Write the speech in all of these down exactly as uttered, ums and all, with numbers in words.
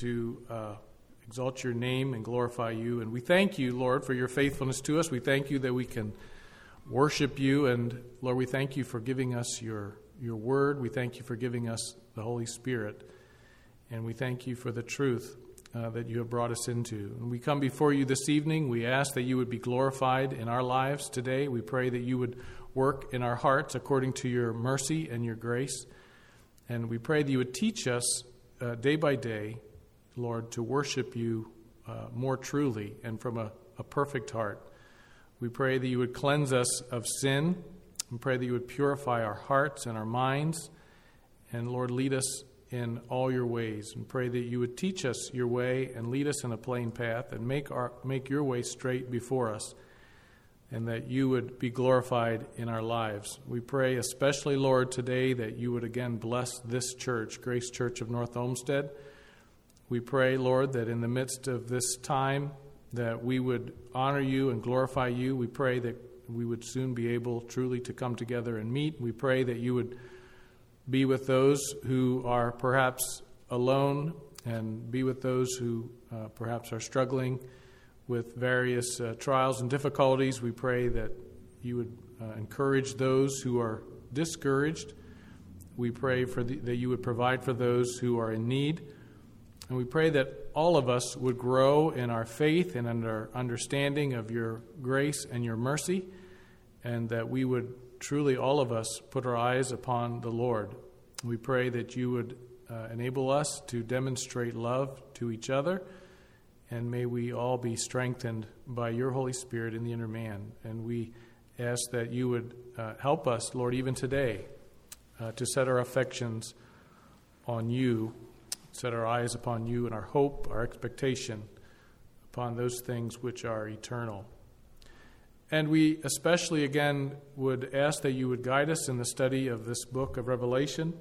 to uh, exalt your name and glorify you. And we thank you, Lord, for your faithfulness to us. We thank you that we can worship you. And Lord, we thank you for giving us your, your word. We thank you for giving us the Holy Spirit. And we thank you for the truth uh, that you have brought us into. And we come before you this evening. We ask that you would be glorified in our lives today. We pray that you would work in our hearts according to your mercy and your grace. And we pray that you would teach us uh, day by day, Lord, to worship you uh, more truly and from a, a perfect heart. We pray that you would cleanse us of sin. We pray that you would purify our hearts and our minds. And Lord, lead us in all your ways. And pray that you would teach us your way and lead us in a plain path and make our make your way straight before us. And that you would be glorified in our lives. We pray especially, Lord, today that you would again bless this church, Grace Church of North Olmsted. We pray, Lord, that in the midst of this time that we would honor you and glorify you. We pray that we would soon be able truly to come together and meet. We pray that you would be with those who are perhaps alone and be with those who uh, perhaps are struggling with various uh, trials and difficulties. We pray that you would uh, encourage those who are discouraged. We pray for the, that you would provide for those who are in need. And we pray that all of us would grow in our faith and in our understanding of your grace and your mercy, and that we would truly, all of us, put our eyes upon the Lord. We pray that you would uh, enable us to demonstrate love to each other. And may we all be strengthened by your Holy Spirit in the inner man. And we ask that you would uh, help us, Lord, even today, uh, to set our affections on you, set our eyes upon you and our hope, our expectation upon those things which are eternal. And we especially, again, would ask that you would guide us in the study of this book of Revelation,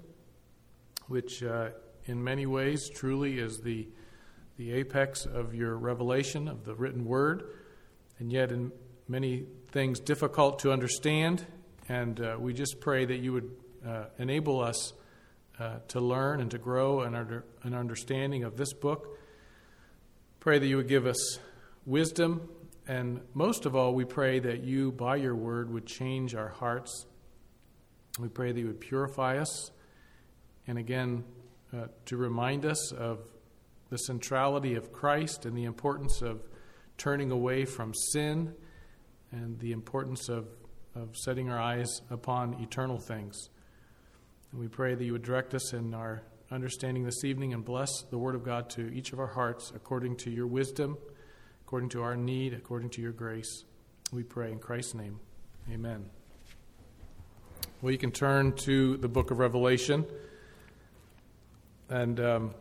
which uh, in many ways truly is the the apex of your revelation, of the written word, and yet in many things difficult to understand. And uh, we just pray that you would uh, enable us uh, to learn and to grow in under, an understanding of this book. Pray that you would give us wisdom, and most of all, we pray that you, by your word, would change our hearts. We pray that you would purify us, and again, uh, to remind us of the centrality of Christ and the importance of turning away from sin and the importance of, of setting our eyes upon eternal things. And we pray that you would direct us in our understanding this evening and bless the Word of God to each of our hearts according to your wisdom, according to our need, according to your grace. We pray in Christ's name. Amen. Well, you can turn to the book of Revelation, and um,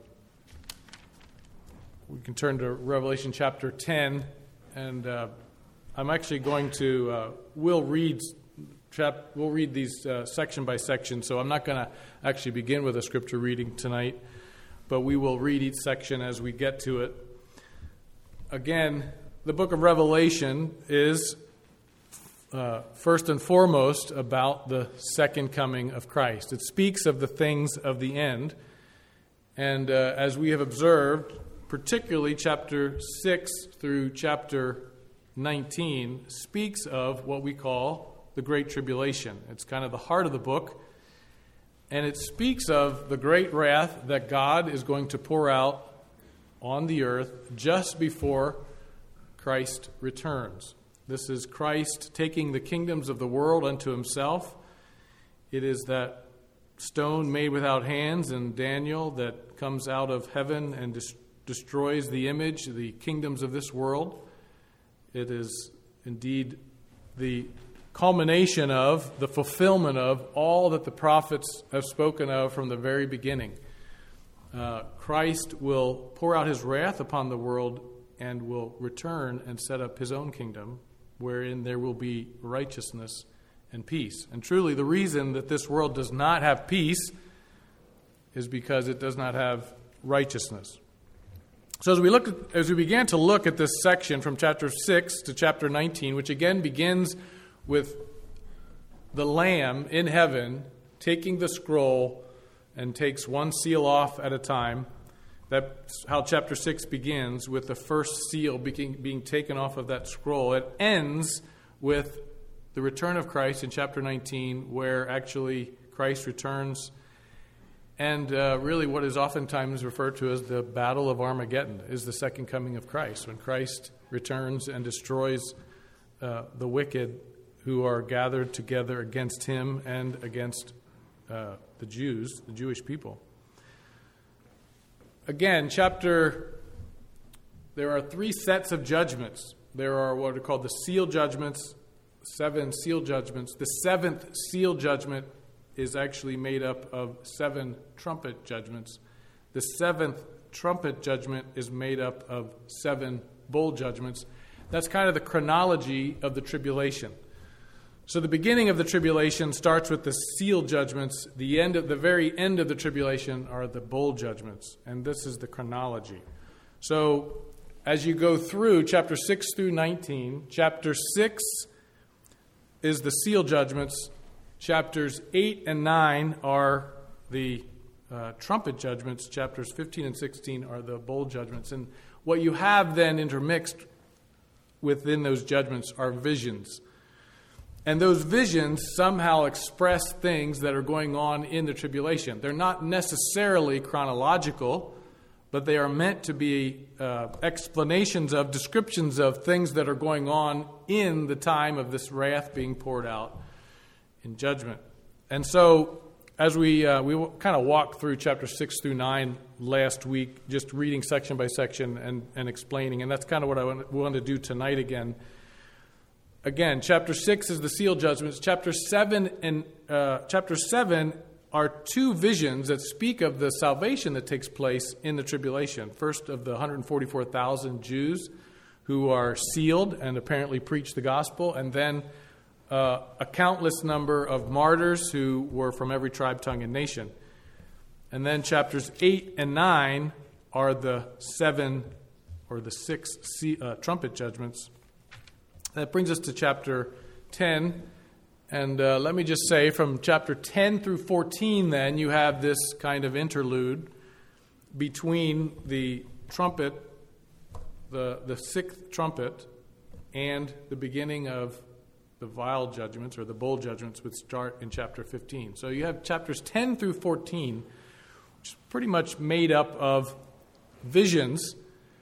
we can turn to Revelation chapter ten, and uh, I'm actually going to, uh, we'll read chap, we'll read these uh, section by section, so I'm not going to actually begin with a scripture reading tonight, but we will read each section as we get to it. Again, the book of Revelation is uh, first and foremost about the second coming of Christ. It speaks of the things of the end, and uh, as we have observed, particularly chapter six through chapter nineteen speaks of what we call the Great Tribulation. It's kind of the heart of the book, and it speaks of the great wrath that God is going to pour out on the earth just before Christ returns. This is Christ taking the kingdoms of the world unto himself. It is that stone made without hands in Daniel that comes out of heaven and destroys destroys the image, the kingdoms of this world. It is indeed the culmination of, the fulfillment of all that the prophets have spoken of from the very beginning. Uh, Christ will pour out his wrath upon the world and will return and set up his own kingdom, wherein there will be righteousness and peace. And truly, the reason that this world does not have peace is because it does not have righteousness. So as we look, at, as we began to look at this section from chapter six to chapter nineteen, which again begins with the Lamb in heaven taking the scroll and takes one seal off at a time, That's how chapter six begins, with the first seal being, being taken off of that scroll. It ends with the return of Christ in chapter nineteen, where actually Christ returns, and uh, really what is oftentimes referred to as the Battle of Armageddon is the second coming of Christ, when Christ returns and destroys uh, the wicked who are gathered together against him and against uh, the Jews, the Jewish people. Again, chapter, there are three sets of judgments. There are what are called the seal judgments, seven seal judgments. The seventh seal judgment is actually made up of seven trumpet judgments. The seventh trumpet judgment is made up of seven bowl judgments. That's kind of the chronology of the tribulation. So the beginning of the tribulation starts with the seal judgments. The end of the very end of the tribulation are the bowl judgments, and this is the chronology. So as you go through chapter six through nineteen, chapter six is the seal judgments. Chapters eight and nine are the uh, trumpet judgments. Chapters fifteen and sixteen are the bowl judgments. And what you have then intermixed within those judgments are visions. And those visions somehow express things that are going on in the tribulation. They're not necessarily chronological, but they are meant to be uh, explanations of, descriptions of things that are going on in the time of this wrath being poured out in judgment. And so, as we uh, we kind of walked through chapter six through nine last week, just reading section by section and, and explaining, and that's kind of what I want, want to do tonight again. Again, chapter six is the seal judgments. Chapter seven and uh, chapter seven are two visions that speak of the salvation that takes place in the tribulation. First, of the one hundred forty-four thousand Jews who are sealed and apparently preach the gospel, and then uh, a countless number of martyrs who were from every tribe, tongue, and nation. And then chapters eight and nine are the seven or the six sea, uh, trumpet judgments. That brings us to chapter ten. And uh, let me just say, from chapter ten through fourteen, then, you have this kind of interlude between the trumpet, the, the sixth trumpet, and the beginning of the vial judgments, or the bowl judgments, which start in chapter fifteen. So you have chapters ten through fourteen, which is pretty much made up of visions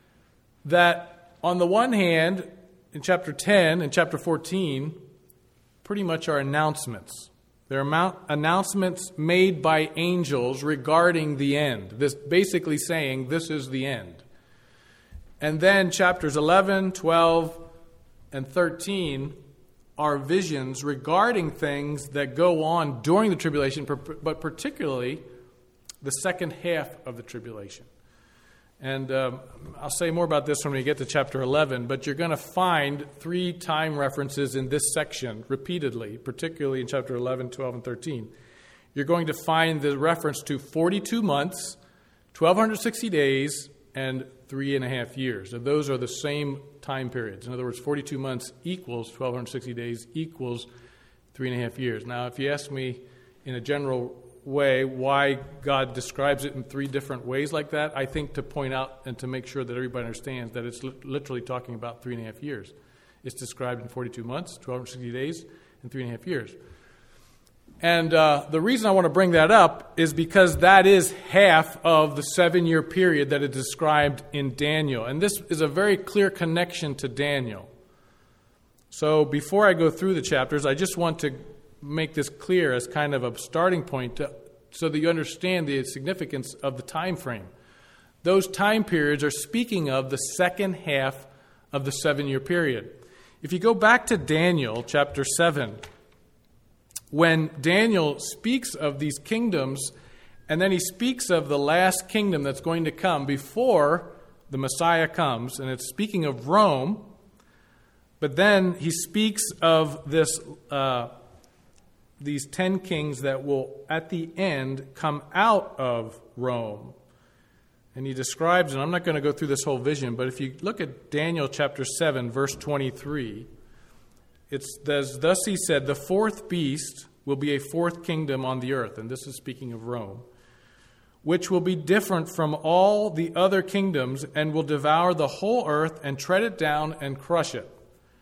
that, on the one hand, in chapter ten and chapter fourteen, pretty much are announcements. They're announcements made by angels regarding the end. This basically saying this is the end. And then chapters eleven, twelve, and thirteen are visions regarding things that go on during the tribulation, but particularly the second half of the tribulation. And um, I'll say more about this when we get to chapter eleven, but you're going to find three time references in this section repeatedly, particularly in chapter eleven, twelve, and thirteen. You're going to find the reference to forty-two months, twelve sixty days, and three and a half years. And those are the same time periods. In other words, forty-two months equals twelve sixty days equals three and a half years. Now, if you ask me in a general way why God describes it in three different ways like that, I think to point out and to make sure that everybody understands that it's li- literally talking about three and a half years. It's described in forty-two months, twelve sixty days, and three and a half years. And uh, the reason I want to bring that up is because that is half of the seven-year period that is described in Daniel. And this is a very clear connection to Daniel. So before I go through the chapters, I just want to make this clear as kind of a starting point to, so that you understand the significance of the time frame. Those time periods are speaking of the second half of the seven-year period. If you go back to Daniel chapter seven, when Daniel speaks of these kingdoms, and then he speaks of the last kingdom that's going to come before the Messiah comes, and it's speaking of Rome, but then he speaks of this uh, these ten kings that will, at the end, come out of Rome. And he describes, and I'm not going to go through this whole vision, but if you look at Daniel chapter seven, verse twenty-three, it says, "Thus he said, the fourth beast will be a fourth kingdom on the earth." And this is speaking of Rome. which will be different from all the other kingdoms, and will devour the whole earth and tread it down and crush it.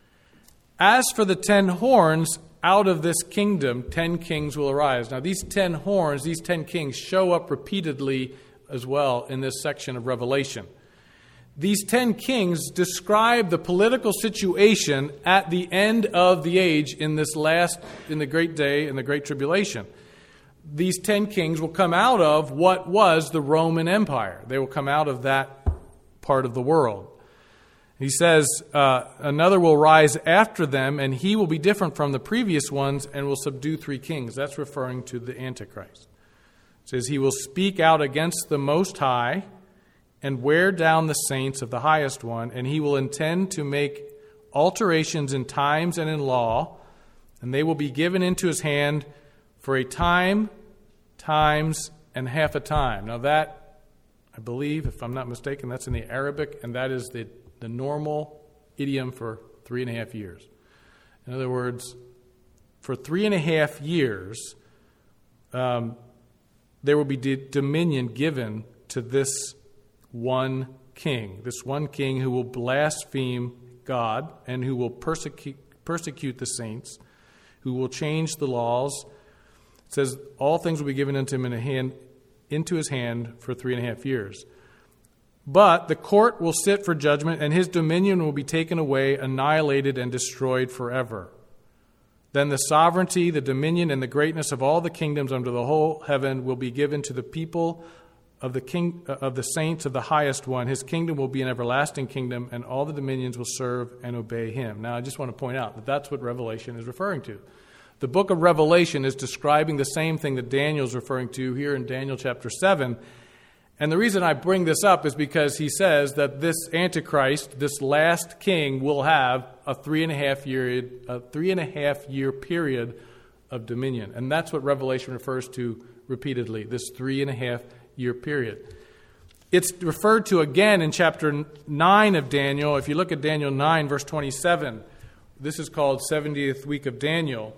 As for the ten horns, out of this kingdom ten kings will arise. Now these ten horns, these ten kings show up repeatedly as well in this section of Revelation. These ten kings describe the political situation at the end of the age in this last, in the great day, in the great tribulation. These ten kings will come out of what was the Roman Empire. They will come out of that part of the world. He says, uh, another will rise after them, and he will be different from the previous ones and will subdue three kings. That's referring to the Antichrist. It says, he will speak out against the Most High and wear down the saints of the Highest One, and he will intend to make alterations in times and in law, and they will be given into his hand for a time, times, and half a time. Now that, I believe, if I'm not mistaken, that's in the Arabic, and that is the, the normal idiom for three and a half years. In other words, for three and a half years, um, there will be d- dominion given to this one king, this one king who will blaspheme God and who will persecute, persecute the saints, who will change the laws. It says all things will be given unto him in a hand, into his hand for three and a half years. But the court will sit for judgment, and his dominion will be taken away, annihilated, and destroyed forever. Then the sovereignty, the dominion, and the greatness of all the kingdoms under the whole heaven will be given to the people of the king of the saints of the Highest One. His kingdom will be an everlasting kingdom, and all the dominions will serve and obey him. Now, I just want to point out that that's what Revelation is referring to. The book of Revelation is describing the same thing that Daniel is referring to here in Daniel chapter seven. And the reason I bring this up is because he says that this Antichrist, this last king, will have a three and a half year, a three and a half year period of dominion. And that's what Revelation refers to repeatedly, this three and a half year period. It's referred to again in chapter nine of Daniel. If you look at Daniel nine, verse twenty-seven, this is called seventieth week of Daniel.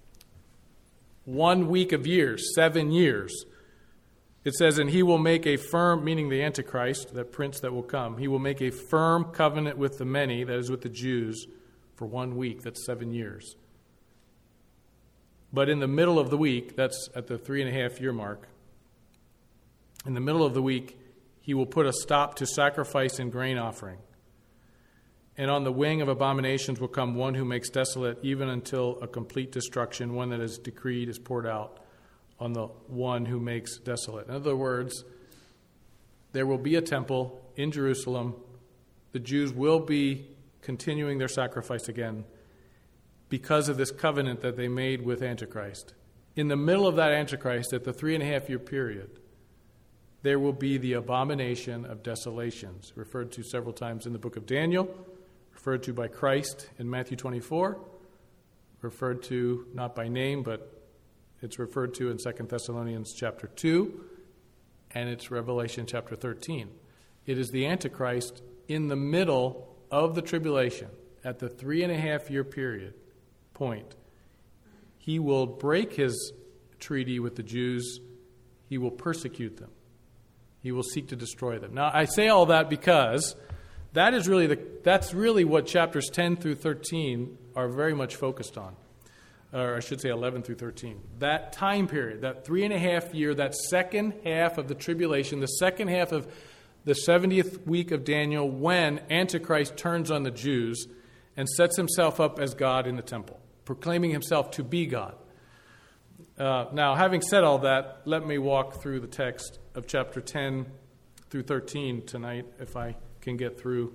One week of years, seven years. It says, and he will make a firm, meaning the Antichrist, that prince that will come, he will make a firm covenant with the many, that is with the Jews, for one week. That's seven years. But in the middle of the week, that's at the three and a half year mark, in the middle of the week, he will put a stop to sacrifice and grain offering. And on the wing of abominations will come one who makes desolate, even until a complete destruction, one that is decreed is poured out on the one who makes desolate. In other words, there will be a temple in Jerusalem. The Jews will be continuing their sacrifice again because of this covenant that they made with Antichrist. In the middle of that Antichrist, at the three and a half year period, there will be the abomination of desolations, referred to several times in the book of Daniel, referred to by Christ in Matthew twenty-four, referred to not by name, but it's referred to in Second Thessalonians chapter two, and it's Revelation chapter thirteen. It is the Antichrist in the middle of the tribulation, at the three and a half year period point. He will break his treaty with the Jews. He will persecute them. He will seek to destroy them. Now, I say all that because that is really the that's really what chapters ten through thirteen are very much focused on. Or I should say eleven through thirteen. That time period, that three and a half year, that second half of the tribulation, the second half of the seventieth week of Daniel, when Antichrist turns on the Jews and sets himself up as God in the temple, proclaiming himself to be God. Uh, now, having said all that, let me walk through the text of chapter ten through thirteen tonight, if I can get through.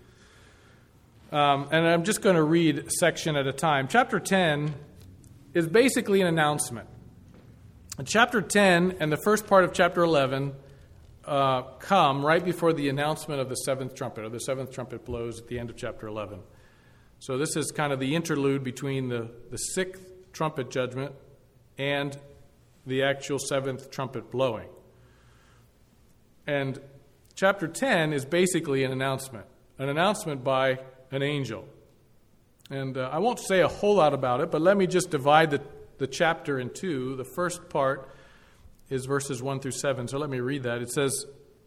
Um, and I'm just going to read a section at a time. Chapter ten is basically an announcement. And chapter ten and the first part of chapter eleven uh, come right before the announcement of the seventh trumpet, or the seventh trumpet blows at the end of chapter eleven. So this is kind of the interlude between the, the sixth trumpet judgment and the actual seventh trumpet blowing. And chapter ten is basically an announcement, an announcement by an angel. And uh, I won't say a whole lot about it, but let me just divide the, the chapter in two. The first part is verses one through seven. So let me read that. It says,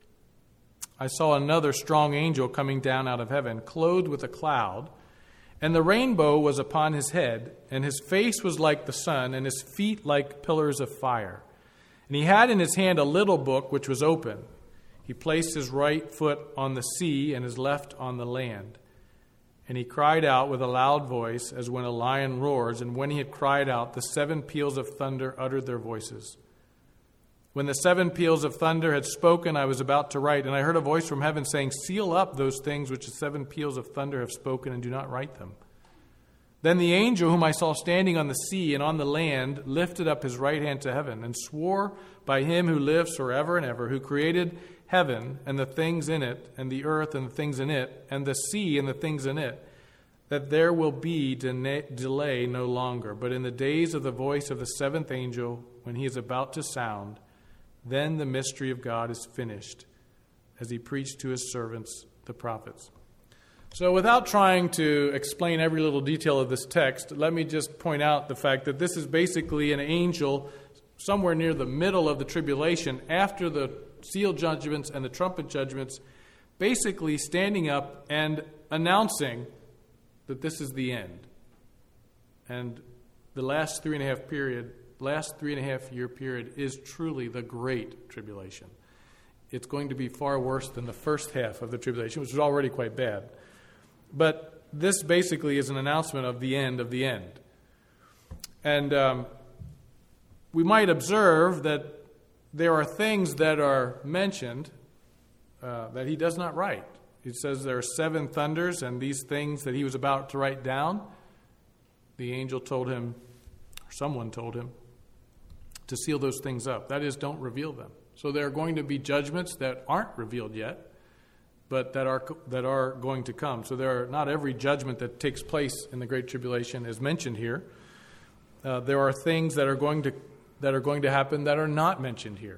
I saw another strong angel coming down out of heaven, clothed with a cloud, and the rainbow was upon his head, and his face was like the sun, and his feet like pillars of fire. And he had in his hand a little book which was open. He placed his right foot on the sea and his left on the land. And he cried out with a loud voice as when a lion roars, and when he had cried out, the seven peals of thunder uttered their voices. When the seven peals of thunder had spoken, I was about to write, and I heard a voice from heaven saying, seal up those things which the seven peals of thunder have spoken, and do not write them. Then the angel whom I saw standing on the sea and on the land lifted up his right hand to heaven, and swore by him who lives forever and ever, who created heaven and the things in it, and the earth and the things in it, and the sea and the things in it, that there will be de- delay no longer. But in the days of the voice of the seventh angel, when he is about to sound, then the mystery of God is finished, as he preached to his servants, the prophets. So without trying to explain every little detail of this text, let me just point out the fact that this is basically an angel somewhere near the middle of the tribulation, after the seal judgments and the trumpet judgments, basically standing up and announcing that this is the end. And the last three and a half period last three and a half year period is truly the great tribulation. It's going to be far worse than the first half of the tribulation, which was already quite bad. But this basically is an announcement of the end of the end. And um, we might observe that there are things that are mentioned uh, that he does not write. He says there are seven thunders, and these things that he was about to write down, the angel told him, or someone told him, to seal those things up. That is, don't reveal them. So there are going to be judgments that aren't revealed yet, but that are that are going to come. So there are not every judgment that takes place in the Great Tribulation is mentioned here. Uh, there are things that are going to that are going to happen that are not mentioned here.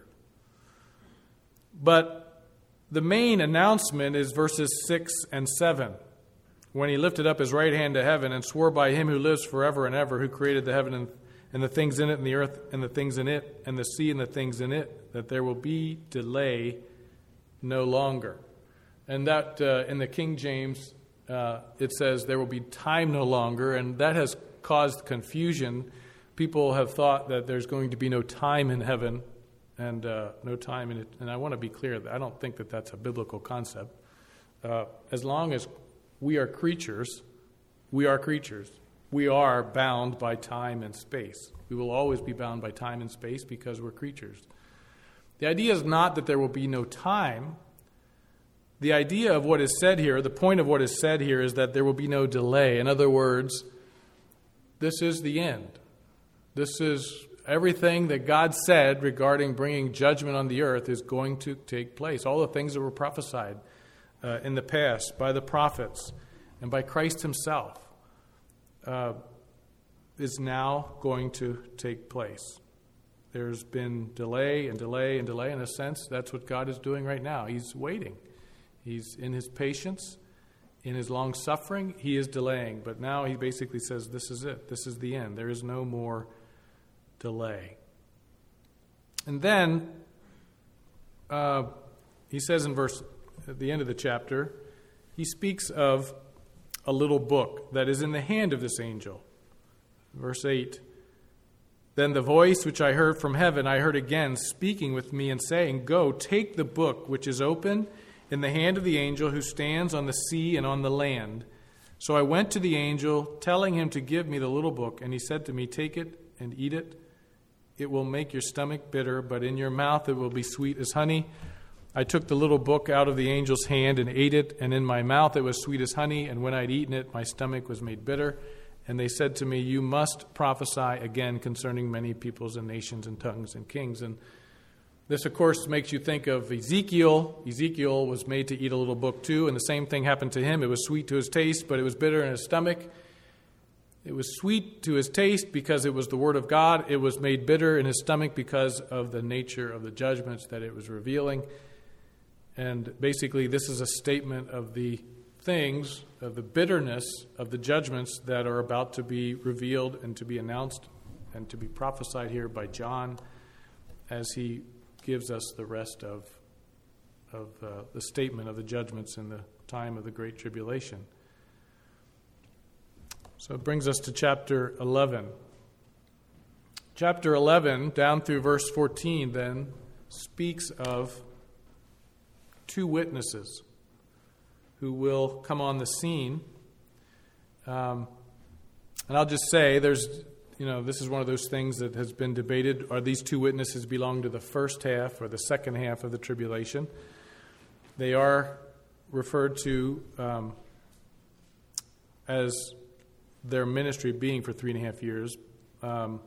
But the main announcement is verses six and seven. When he lifted up his right hand to heaven and swore by him who lives forever and ever, who created the heaven and and the things in it, and the earth, and the things in it, and the sea, and the things in it, that there will be delay no longer. And that, uh, in the King James, uh, it says there will be time no longer, and that has caused confusion. People have thought that there's going to be no time in heaven, and uh, no time in it. And I want to be clear that I don't think that that's a biblical concept. Uh, as long as we are creatures, we are creatures. We are bound by time and space. We will always be bound by time and space because we're creatures. The idea is not that there will be no time. The idea of what is said here, the point of what is said here, is that there will be no delay. In other words, this is the end. This is everything that God said regarding bringing judgment on the earth is going to take place. All the things that were prophesied uh, in the past by the prophets and by Christ himself. Uh, is now going to take place. There's been delay and delay and delay. In a sense, that's what God is doing right now. He's waiting. He's in his patience, in his long suffering. He is delaying. But now he basically says, this is it. This is the end. There is no more delay. And then uh, he says in verse, at the end of the chapter, he speaks of a little book that is in the hand of this angel. Verse eight, then the voice which I heard from heaven, I heard again speaking with me and saying, go, take the book which is open in the hand of the angel who stands on the sea and on the land. So I went to the angel, telling him to give me the little book, and he said to me, take it and eat it. It will make your stomach bitter, but in your mouth it will be sweet as honey. I took the little book out of the angel's hand and ate it, and in my mouth it was sweet as honey, and when I'd eaten it, my stomach was made bitter. And they said to me, you must prophesy again concerning many peoples and nations and tongues and kings. And this, of course, makes you think of Ezekiel. Ezekiel was made to eat a little book too, and the same thing happened to him. It was sweet to his taste, but it was bitter in his stomach. It was sweet to his taste because it was the word of God. It was made bitter in his stomach because of the nature of the judgments that it was revealing. And basically, this is a statement of the things, of the bitterness of the judgments that are about to be revealed and to be announced and to be prophesied here by John. as he gives us the rest of, of uh, the statement of the judgments in the time of the Great Tribulation. So it brings us to chapter eleven. Chapter eleven, down through verse fourteen, then, speaks of two witnesses who will come on the scene. Um, and I'll just say, there's, you know, this is one of those things that has been debated. Are these two witnesses belong to the first half or the second half of the tribulation? They are referred to um, as their ministry being for three and a half years. Um,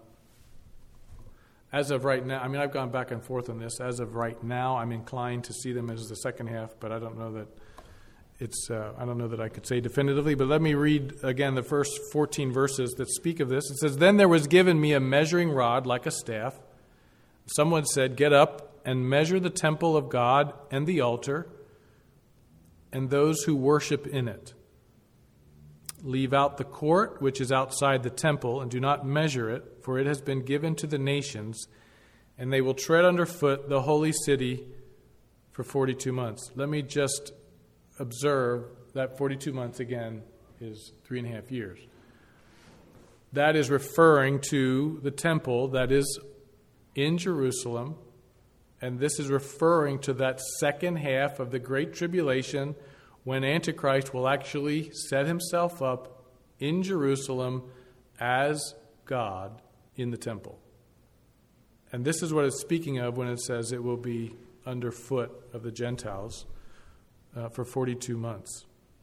as of right now, I mean, I've gone back and forth on this. As of right now, I'm inclined to see them as the second half, but I don't know that it's. Uh, I don't know that I could say definitively. But let me read again the first fourteen verses that speak of this. It says, "Then there was given me a measuring rod like a staff. Someone said, 'Get up and measure the temple of God and the altar and those who worship in it. Leave out the court which is outside the temple, and do not measure it, for it has been given to the nations, and they will tread underfoot the holy city for forty-two months. Let me just observe that forty-two months, again, is three and a half years. That is referring to the temple that is in Jerusalem, and this is referring to that second half of the Great Tribulation, when Antichrist will actually set himself up in Jerusalem as God in the temple. And this is what it's speaking of when it says it will be underfoot of the Gentiles uh, for forty-two months.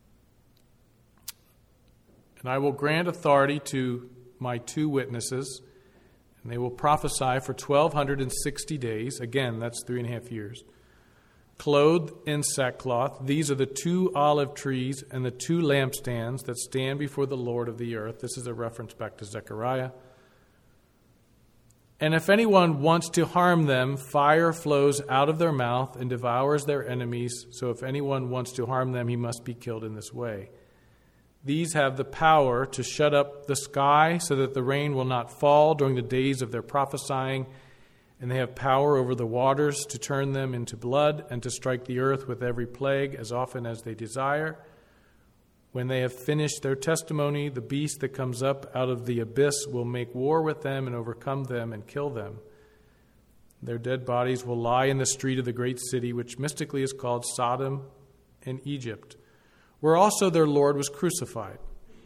And I will grant authority to my two witnesses, and they will prophesy for twelve sixty days. Again, that's three and a half years. Clothed in sackcloth. These are the two olive trees and the two lampstands that stand before the Lord of the earth. This is a reference back to Zechariah. And if anyone wants to harm them, fire flows out of their mouth and devours their enemies. So if anyone wants to harm them, he must be killed in this way. These have the power to shut up the sky so that the rain will not fall during the days of their prophesying, and they have power over the waters to turn them into blood and to strike the earth with every plague as often as they desire. When they have finished their testimony, the beast that comes up out of the abyss will make war with them and overcome them and kill them. Their dead bodies will lie in the street of the great city, which mystically is called Sodom and Egypt, where also their Lord was crucified.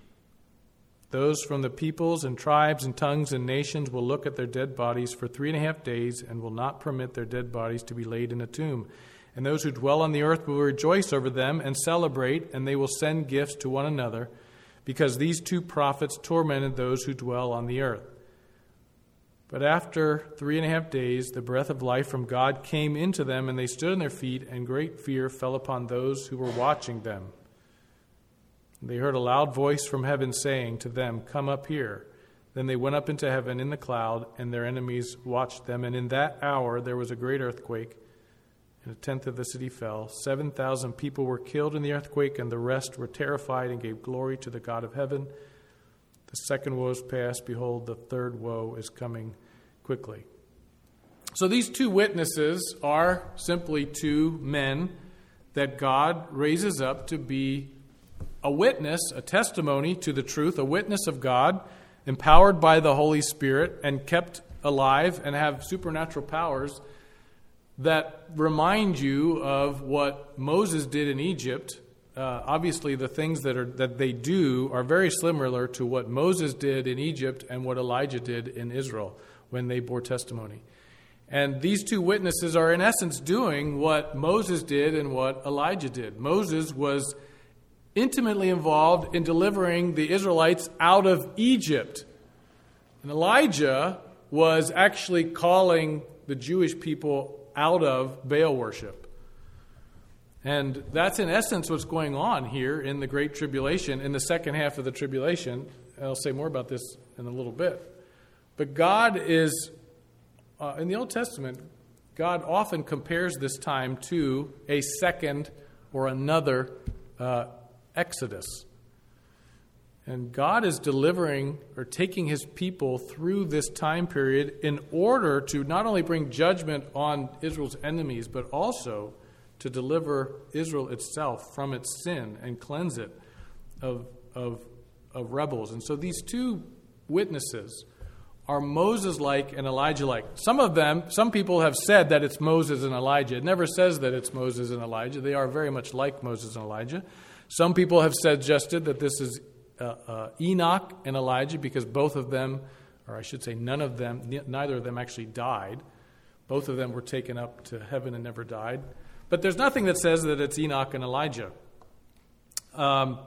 Those from the peoples and tribes and tongues and nations will look at their dead bodies for three and a half days and will not permit their dead bodies to be laid in a tomb. And those who dwell on the earth will rejoice over them and celebrate, and they will send gifts to one another, because these two prophets tormented those who dwell on the earth. But after three and a half days, the breath of life from God came into them, and they stood on their feet, and great fear fell upon those who were watching them. They heard a loud voice from heaven saying to them, 'Come up here.' Then they went up into heaven in the cloud, and their enemies watched them. And in that hour there was a great earthquake, and a tenth of the city fell. Seven thousand people were killed in the earthquake, and the rest were terrified and gave glory to the God of heaven. The second woe is past. Behold, the third woe is coming quickly." So these two witnesses are simply two men that God raises up to be a witness, a testimony to the truth, a witness of God, empowered by the Holy Spirit and kept alive and have supernatural powers that remind you of what Moses did in Egypt. Uh, obviously, the things that are that they do are very similar to what Moses did in Egypt and what Elijah did in Israel when they bore testimony. And these two witnesses are in essence doing what Moses did and what Elijah did. Moses was intimately involved in delivering the Israelites out of Egypt. And Elijah was actually calling the Jewish people out of Baal worship. And that's in essence what's going on here in the Great Tribulation, in the second half of the tribulation. I'll say more about this in a little bit. But God is, uh, in the Old Testament, God often compares this time to a second or another uh, Exodus. And God is delivering or taking his people through this time period in order to not only bring judgment on Israel's enemies, but also to deliver Israel itself from its sin and cleanse it of, of, of rebels. And so these two witnesses are Moses-like and Elijah-like. Some of them, some people have said that it's Moses and Elijah. It never says that it's Moses and Elijah. They are very much like Moses and Elijah. Some people have suggested that this is uh, uh, Enoch and Elijah because both of them, or I should say none of them, neither of them actually died. Both of them were taken up to heaven and never died. But there's nothing that says that it's Enoch and Elijah. Um,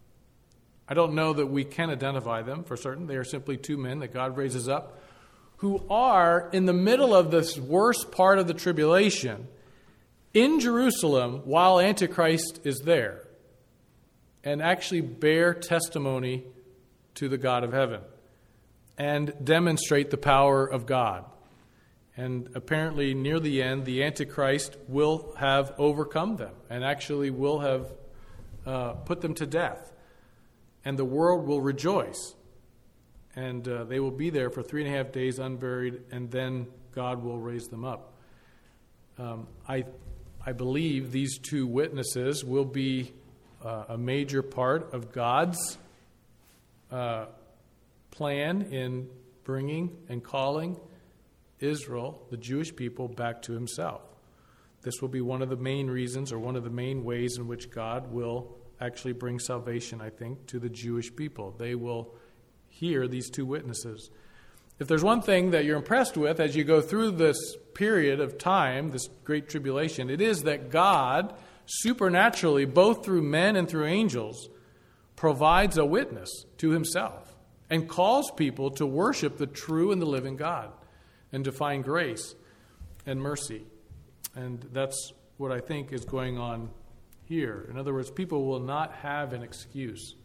I don't know that we can identify them for certain. They are simply two men that God raises up who are in the middle of this worst part of the tribulation in Jerusalem while Antichrist is there and actually bear testimony to the God of heaven and demonstrate the power of God. And apparently near the end, the Antichrist will have overcome them and actually will have uh, put them to death. And the world will rejoice. And uh, they will be there for three and a half days unburied, and then God will raise them up. Um, I, I believe these two witnesses will be uh, a major part of God's uh, plan in bringing and calling Israel, the Jewish people, back to himself. This will be one of the main reasons or one of the main ways in which God will actually bring salvation, I think, to the Jewish people. They will hear these two witnesses. If there's one thing that you're impressed with as you go through this period of time, this great tribulation, it is that God supernaturally, both through men and through angels, provides a witness to himself and calls people to worship the true and the living God and to find grace and mercy. And that's what I think is going on here. In other words, people will not have an excuse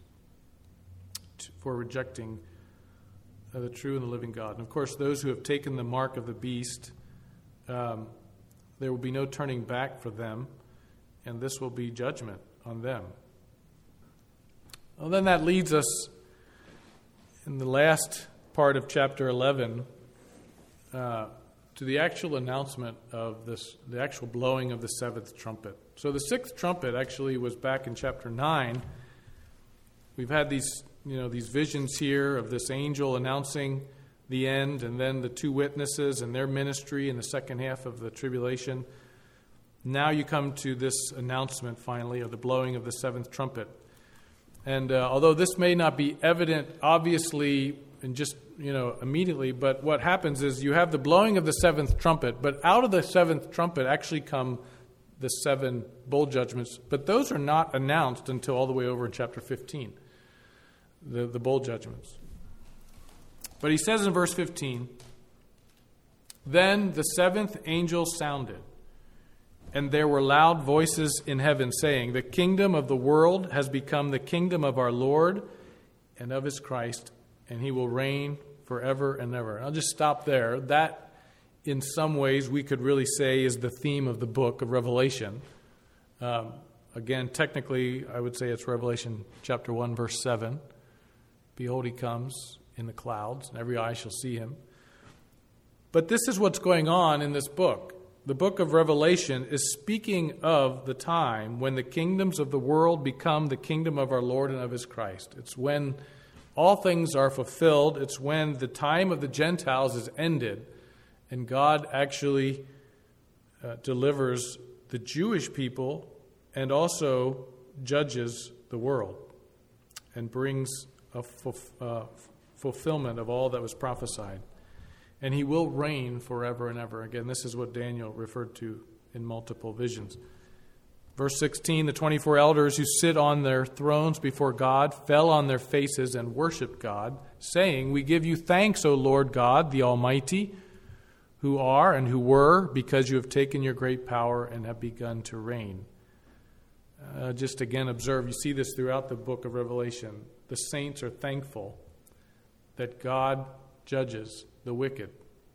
to, for rejecting uh, the true and the living God. And of course, those who have taken the mark of the beast, um, there will be no turning back for them, and this will be judgment on them. Well, then that leads us in the last part of chapter eleven uh, to the actual announcement of this, the actual blowing of the seventh trumpet. So the sixth trumpet actually was back in chapter nine. We've had these, you know, these visions here of this angel announcing the end, and then the two witnesses and their ministry in the second half of the tribulation. Now you come to this announcement finally of the blowing of the seventh trumpet. And uh, although this may not be evident, obviously, and just, you know, immediately, but what happens is you have the blowing of the seventh trumpet, but out of the seventh trumpet actually come the seven bowl judgments, but those are not announced until all the way over in chapter fifteen, the, the bowl judgments. But he says in verse fifteen, "Then the seventh angel sounded, and there were loud voices in heaven saying, 'The kingdom of the world has become the kingdom of our Lord and of his Christ, and he will reign forever and ever.'" And I'll just stop there. That, in some ways, we could really say is the theme of the book of Revelation. Um, again, technically, I would say it's Revelation chapter one, verse seven. "Behold, he comes in the clouds, and every eye shall see him." But this is what's going on in this book. The book of Revelation is speaking of the time when the kingdoms of the world become the kingdom of our Lord and of his Christ. It's when all things are fulfilled. It's when the time of the Gentiles is ended, and God actually uh, delivers the Jewish people and also judges the world and brings a fulf- uh, fulfillment of all that was prophesied. And he will reign forever and ever. Again, this is what Daniel referred to in multiple visions. Verse sixteen, "The twenty-four elders who sit on their thrones before God fell on their faces and worshiped God, saying, 'We give you thanks, O Lord God, the Almighty, who are and who were, because you have taken your great power and have begun to reign.'" Uh, just again observe, you see this throughout the book of Revelation. The saints are thankful that God judges the wicked.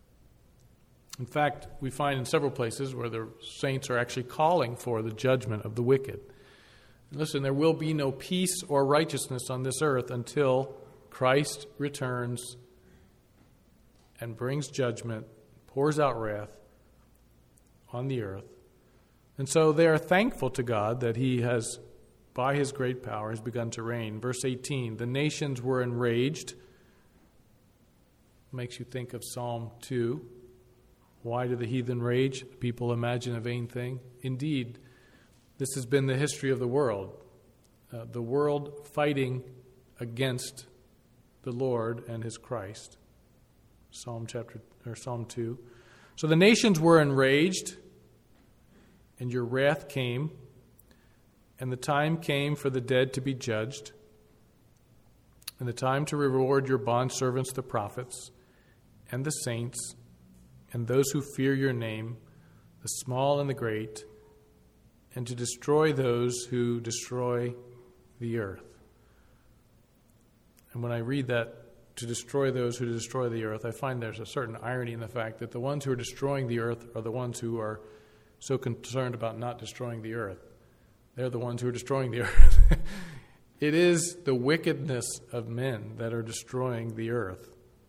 In fact, we find in several places where the saints are actually calling for the judgment of the wicked. Listen, there will be no peace or righteousness on this earth until Christ returns and brings judgment, pours out wrath on the earth. And so they are thankful to God that he has, by his great power, has begun to reign. Verse eighteen, the nations were enraged. Makes you think of Psalm two. Why do the heathen rage? People imagine a vain thing. Indeed, this has been the history of the world. Uh, the world fighting against the Lord and his Christ. Psalm chapter or Psalm two. So the nations were enraged, and your wrath came, and the time came for the dead to be judged, and the time to reward your bondservants, the prophets, and the saints, and those who fear your name, the small and the great, and to destroy those who destroy the earth. And when I read that, to destroy those who destroy the earth, I find there's a certain irony in the fact that the ones who are destroying the earth are the ones who are so concerned about not destroying the earth. They're the ones who are destroying the earth. It is the wickedness of men that are destroying the earth.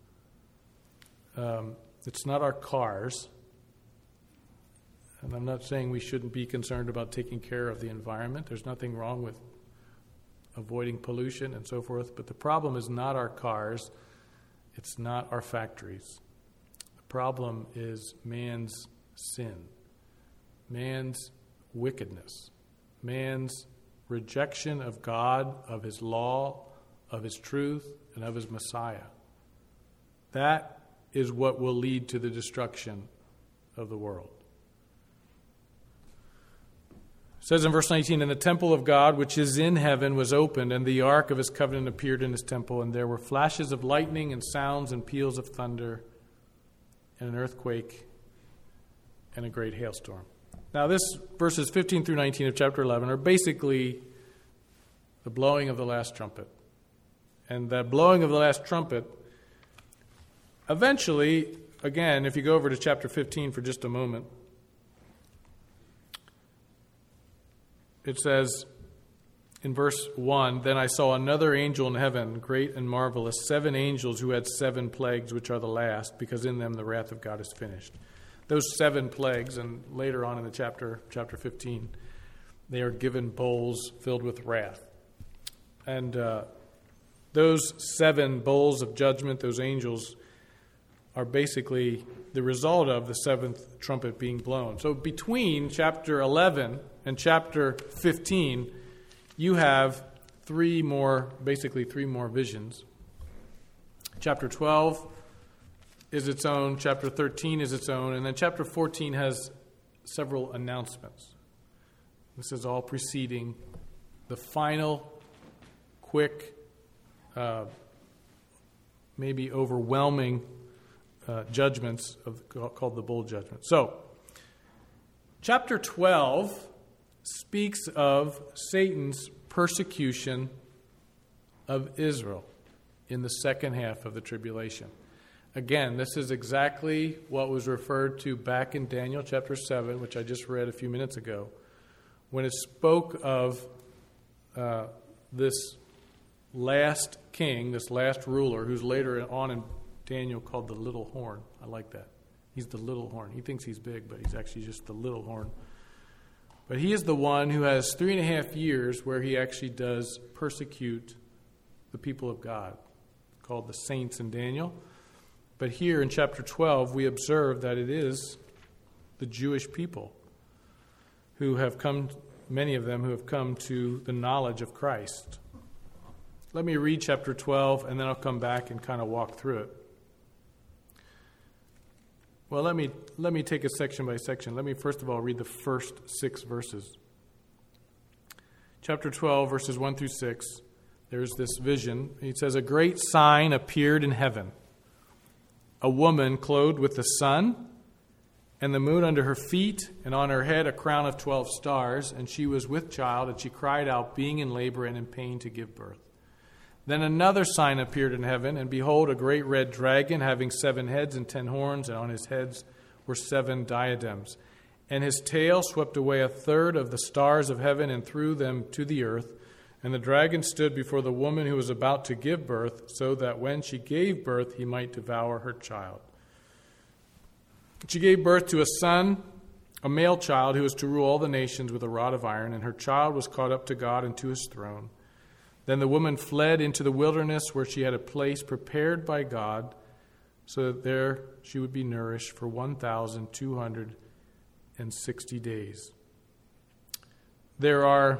Um, it's not our cars. And I'm not saying we shouldn't be concerned about taking care of the environment. There's nothing wrong with avoiding pollution and so forth. But the problem is not our cars. It's not our factories. The problem is man's sin, man's wickedness, man's rejection of God, of his law, of his truth, and of his Messiah. That is what will lead to the destruction of the world. It says in verse nineteen, and the temple of God, which is in heaven, was opened, and the ark of his covenant appeared in his temple, and there were flashes of lightning and sounds and peals of thunder and an earthquake and a great hailstorm. Now, this verses fifteen through nineteen of chapter eleven are basically the blowing of the last trumpet. And that blowing of the last trumpet, eventually, again, if you go over to chapter fifteen for just a moment, it says in verse one, then I saw another angel in heaven, great and marvelous, seven angels who had seven plagues, which are the last, because in them the wrath of God is finished. Those seven plagues, and later on in the chapter, chapter fifteen, they are given bowls filled with wrath. And uh, those seven bowls of judgment, those angels, are basically the result of the seventh trumpet being blown. So between chapter eleven and chapter fifteen, you have three more, basically three more visions. Chapter twelve is its own, chapter thirteen is its own, and then chapter fourteen has several announcements. This is all preceding the final, quick, uh, maybe overwhelming uh, judgments of called the bowl judgment. So, chapter twelve speaks of Satan's persecution of Israel in the second half of the tribulation. Again, this is exactly what was referred to back in Daniel chapter seven, which I just read a few minutes ago, when it spoke of uh, this last king, this last ruler, who's later on in Daniel called the little horn. I like that. He's the little horn. He thinks he's big, but he's actually just the little horn. But he is the one who has three and a half years where he actually does persecute the people of God, called the saints in Daniel. But here in chapter twelve, we observe that it is the Jewish people who have come, many of them who have come to the knowledge of Christ. Let me read chapter twelve, and then I'll come back and kind of walk through it. Well, let me let me take it section by section. Let me first of all read the first six verses. Chapter twelve, verses one through six, there's this vision. It says, a great sign appeared in heaven, a woman clothed with the sun and the moon under her feet, and on her head a crown of twelve stars, and she was with child, and she cried out, being in labor and in pain to give birth. Then another sign appeared in heaven, and behold, a great red dragon having seven heads and ten horns, and on his heads were seven diadems. and his tail swept away a third of the stars of heaven and threw them to the earth. And the dragon stood before the woman who was about to give birth, so that when she gave birth, he might devour her child. She gave birth to a son, a male child, who was to rule all the nations with a rod of iron, and her child was caught up to God and to his throne. Then the woman fled into the wilderness, where she had a place prepared by God, so that there she would be nourished for one thousand two hundred sixty days. There are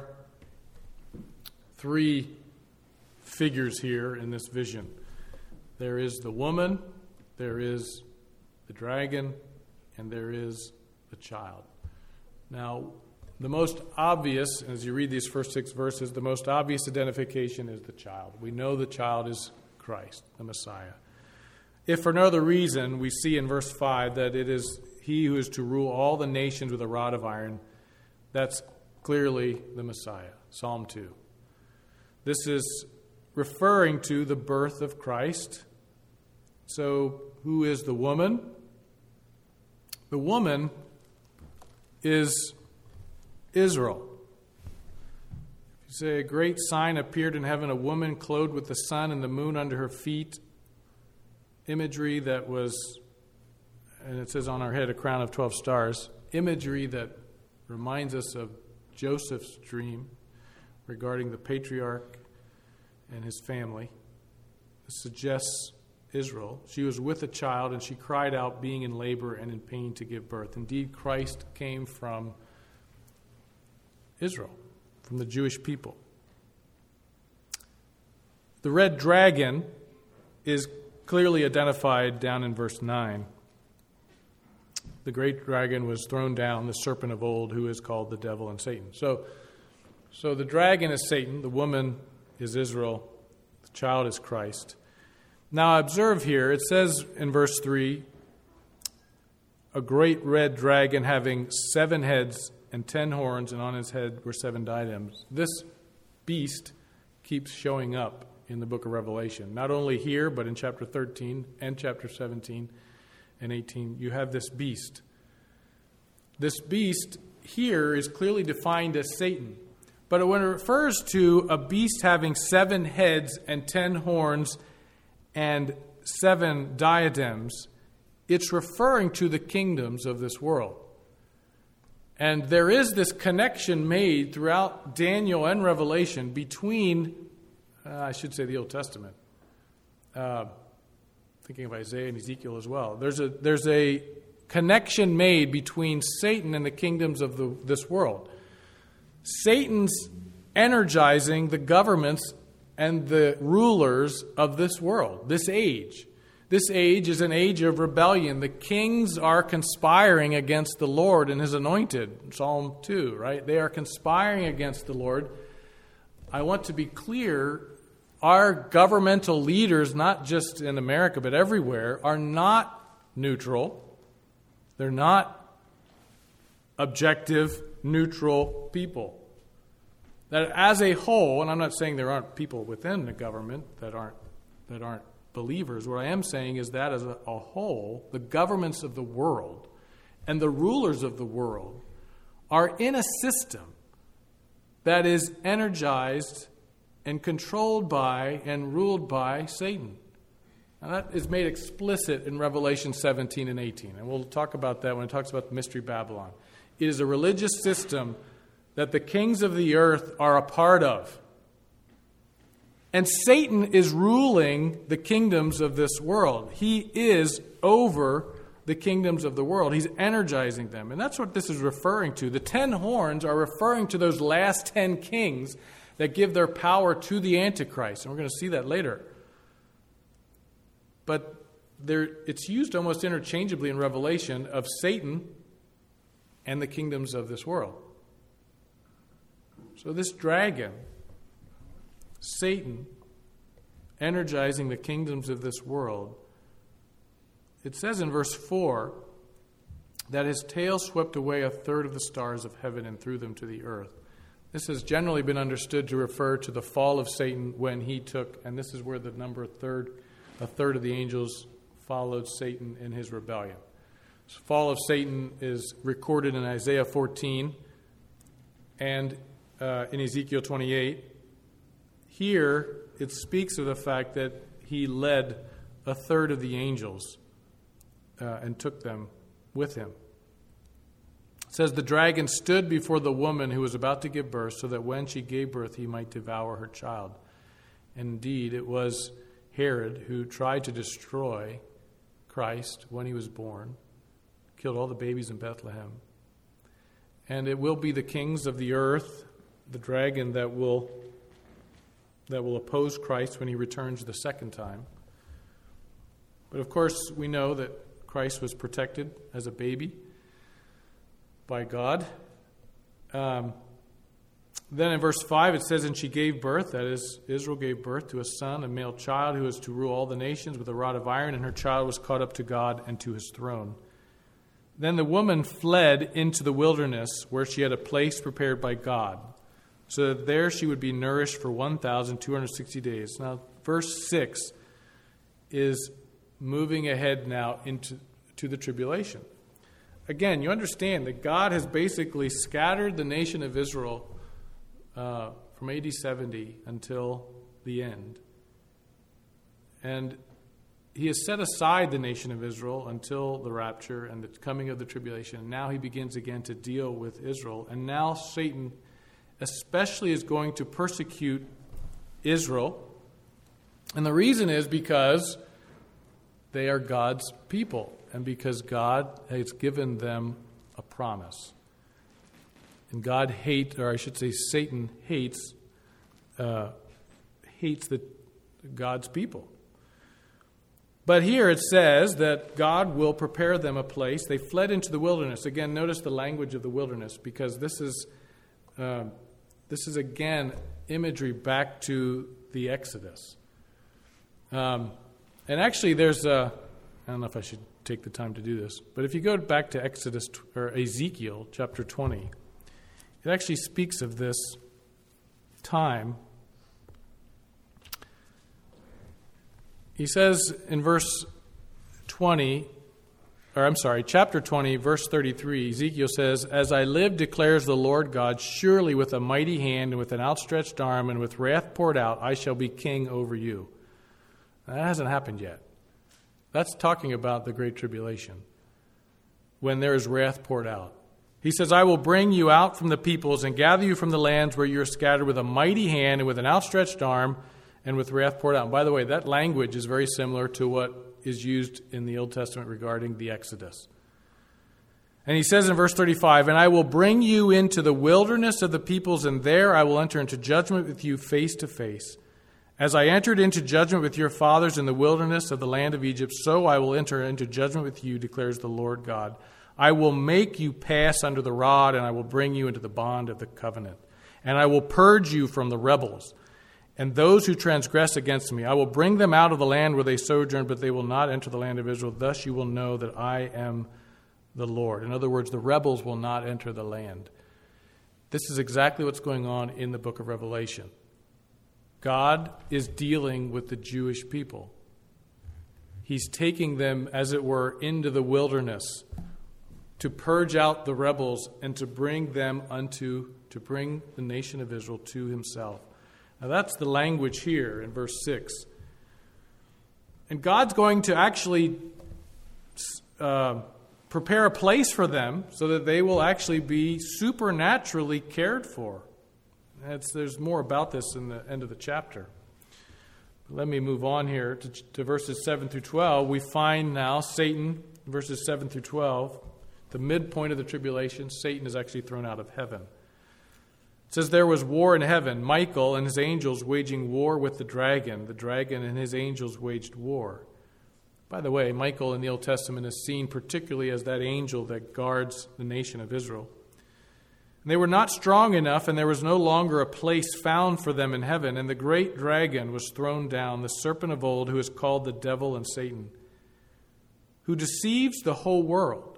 three figures here in this vision. There is the woman, there is the dragon, and there is the child. Now, the most obvious, as you read these first six verses, the most obvious identification is the child. We know the child is Christ, the Messiah. If for no other reason, we see in verse five that it is he who is to rule all the nations with a rod of iron. That's clearly the Messiah. Psalm two. This is referring to the birth of Christ. So, who is the woman? The woman is Israel. You say, a great sign appeared in heaven, a woman clothed with the sun and the moon under her feet. Imagery that was, and it says on our head, a crown of twelve stars. Imagery that reminds us of Joseph's dream regarding the patriarch and his family. It suggests Israel. She was with a child, and she cried out, being in labor and in pain to give birth. Indeed, Christ came from Israel, from the Jewish people. The red dragon is clearly identified down in verse nine. The great dragon was thrown down, the serpent of old, who is called the devil and Satan. So, so the dragon is Satan, the woman is Israel, the child is Christ. Now observe here, it says in verse three, a great red dragon having seven heads and ten horns, and on his head were seven diadems. This beast keeps showing up in the book of Revelation. Not only here, but in chapter thirteen and chapter seventeen and eighteen. You have this beast. This beast here is clearly defined as Satan. But when it refers to a beast having seven heads and ten horns and seven diadems, it's referring to the kingdoms of this world. And there is this connection made throughout Daniel and Revelation between, uh, I should say, the Old Testament. Uh, thinking of Isaiah and Ezekiel as well. There's a there's a connection made between Satan and the kingdoms of the, this world. Satan's energizing the governments and the rulers of this world, this age. This age is an age of rebellion. The kings are conspiring against the Lord and his anointed. Psalm two, right? They are conspiring against the Lord. I want to be clear, our governmental leaders, not just in America but everywhere, are not neutral. They're not objective, neutral people. That as a whole, and I'm not saying there aren't people within the government that aren't that aren't believers. What I am saying is that as a, a whole, the governments of the world and the rulers of the world are in a system that is energized and controlled by and ruled by Satan. Now that is made explicit in Revelation seventeen and eighteen. And we'll talk about that when it talks about the Mystery Babylon. It is a religious system that the kings of the earth are a part of. And Satan is ruling the kingdoms of this world. He is over the kingdoms of the world. He's energizing them. And that's what this is referring to. The ten horns are referring to those last ten kings that give their power to the Antichrist. And we're going to see that later. But there, it's used almost interchangeably in Revelation of Satan and the kingdoms of this world. So this dragon, Satan, energizing the kingdoms of this world, it says in verse four that his tail swept away a third of the stars of heaven and threw them to the earth. This has generally been understood to refer to the fall of Satan when he took, and this is where the number third, a third of the angels followed Satan in his rebellion. The fall of Satan is recorded in Isaiah fourteen and uh, in Ezekiel twenty-eight. Here, it speaks of the fact that he led a third of the angels uh, and took them with him. It says, the dragon stood before the woman who was about to give birth, so that when she gave birth, he might devour her child. Indeed, it was Herod who tried to destroy Christ when he was born, killed all the babies in Bethlehem. And it will be the kings of the earth, the dragon, that will that will oppose Christ when he returns the second time. But of course, we know that Christ was protected as a baby by God. Um, then in verse five it says, and she gave birth, that is, Israel gave birth to a son, a male child, who was to rule all the nations with a rod of iron, and her child was caught up to God and to his throne. Then the woman fled into the wilderness, where she had a place prepared by God, so that there she would be nourished for one thousand two hundred sixty days. Now, verse six is moving ahead now into to the tribulation. Again, you understand that God has basically scattered the nation of Israel uh, from A D seventy until the end. And he has set aside the nation of Israel until the rapture and the coming of the tribulation. And now he begins again to deal with Israel. And now Satan especially is going to persecute Israel. And the reason is because they are God's people and because God has given them a promise. And God hates, or I should say Satan hates, uh, hates the God's people. But here it says that God will prepare them a place. They fled into the wilderness. Again, notice the language of the wilderness, because this is, uh, this is again imagery back to the Exodus. Um, and actually, there's a, I don't know if I should take the time to do this, but if you go back to Exodus or Ezekiel chapter twenty, it actually speaks of this time. He says in verse twenty, or I'm sorry, chapter twenty, verse thirty-three, Ezekiel says, as I live, declares the Lord God, surely with a mighty hand and with an outstretched arm and with wrath poured out, I shall be king over you. That hasn't happened yet. That's talking about the Great Tribulation, when there is wrath poured out. He says, I will bring you out from the peoples and gather you from the lands where you are scattered with a mighty hand and with an outstretched arm and with wrath poured out. And by the way, that language is very similar to what is used in the Old Testament regarding the Exodus. And he says in verse thirty-five, and I will bring you into the wilderness of the peoples, and there I will enter into judgment with you face to face. As I entered into judgment with your fathers in the wilderness of the land of Egypt, so I will enter into judgment with you, declares the Lord God. I will make you pass under the rod, and I will bring you into the bond of the covenant. And I will purge you from the rebels and those who transgress against me. I will bring them out of the land where they sojourn, but they will not enter the land of Israel. Thus you will know that I am the Lord. In other words, the rebels will not enter the land. This is exactly what's going on in the book of Revelation. God is dealing with the Jewish people. He's taking them, as it were, into the wilderness to purge out the rebels and to bring them unto, to bring the nation of Israel to himself. Now that's the language here in verse six. And God's going to actually uh, prepare a place for them so that they will actually be supernaturally cared for. It's, there's more about this in the end of the chapter. But let me move on here to, to verses seven through twelve. We find now Satan, verses seven through twelve, the midpoint of the tribulation. Satan is actually thrown out of heaven. It says, there was war in heaven, Michael and his angels waging war with the dragon. The dragon and his angels waged war. By the way, Michael in the Old Testament is seen particularly as that angel that guards the nation of Israel. And they were not strong enough, and there was no longer a place found for them in heaven. And the great dragon was thrown down, the serpent of old, who is called the devil and Satan, who deceives the whole world.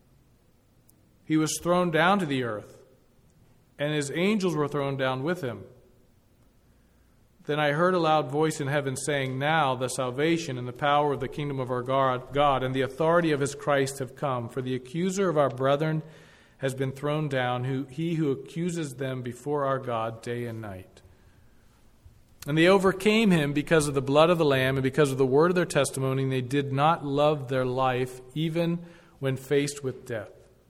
He was thrown down to the earth, and his angels were thrown down with him. Then I heard a loud voice in heaven saying, Now the salvation and the power of the kingdom of our God and the authority of his Christ have come. For the accuser of our brethren has been thrown down, who, he who accuses them before our God day and night. And they overcame him because of the blood of the Lamb and because of the word of their testimony, and they did not love their life even when faced with death.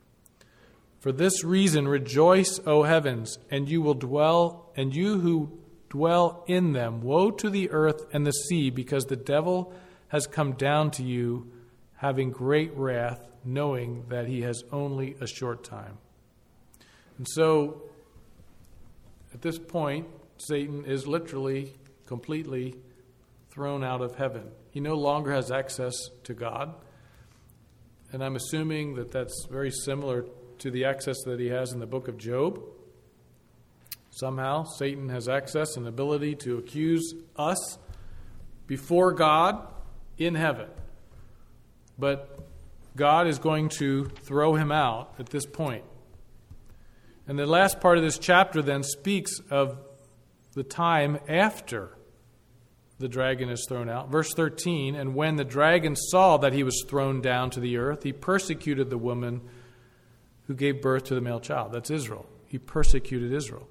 For this reason rejoice, O heavens, and you will dwell, and you who dwell in them. Woe to the earth and the sea, because the devil has come down to you, having great wrath, knowing that he has only a short time. And so, at this point, Satan is literally, completely thrown out of heaven. He no longer has access to God. And I'm assuming that that's very similar to the access that he has in the book of Job. Somehow, Satan has access and ability to accuse us before God in heaven. But God is going to throw him out at this point. And the last part of this chapter then speaks of the time after the dragon is thrown out. Verse thirteen, and when the dragon saw that he was thrown down to the earth, he persecuted the woman who gave birth to the male child. That's Israel. He persecuted Israel.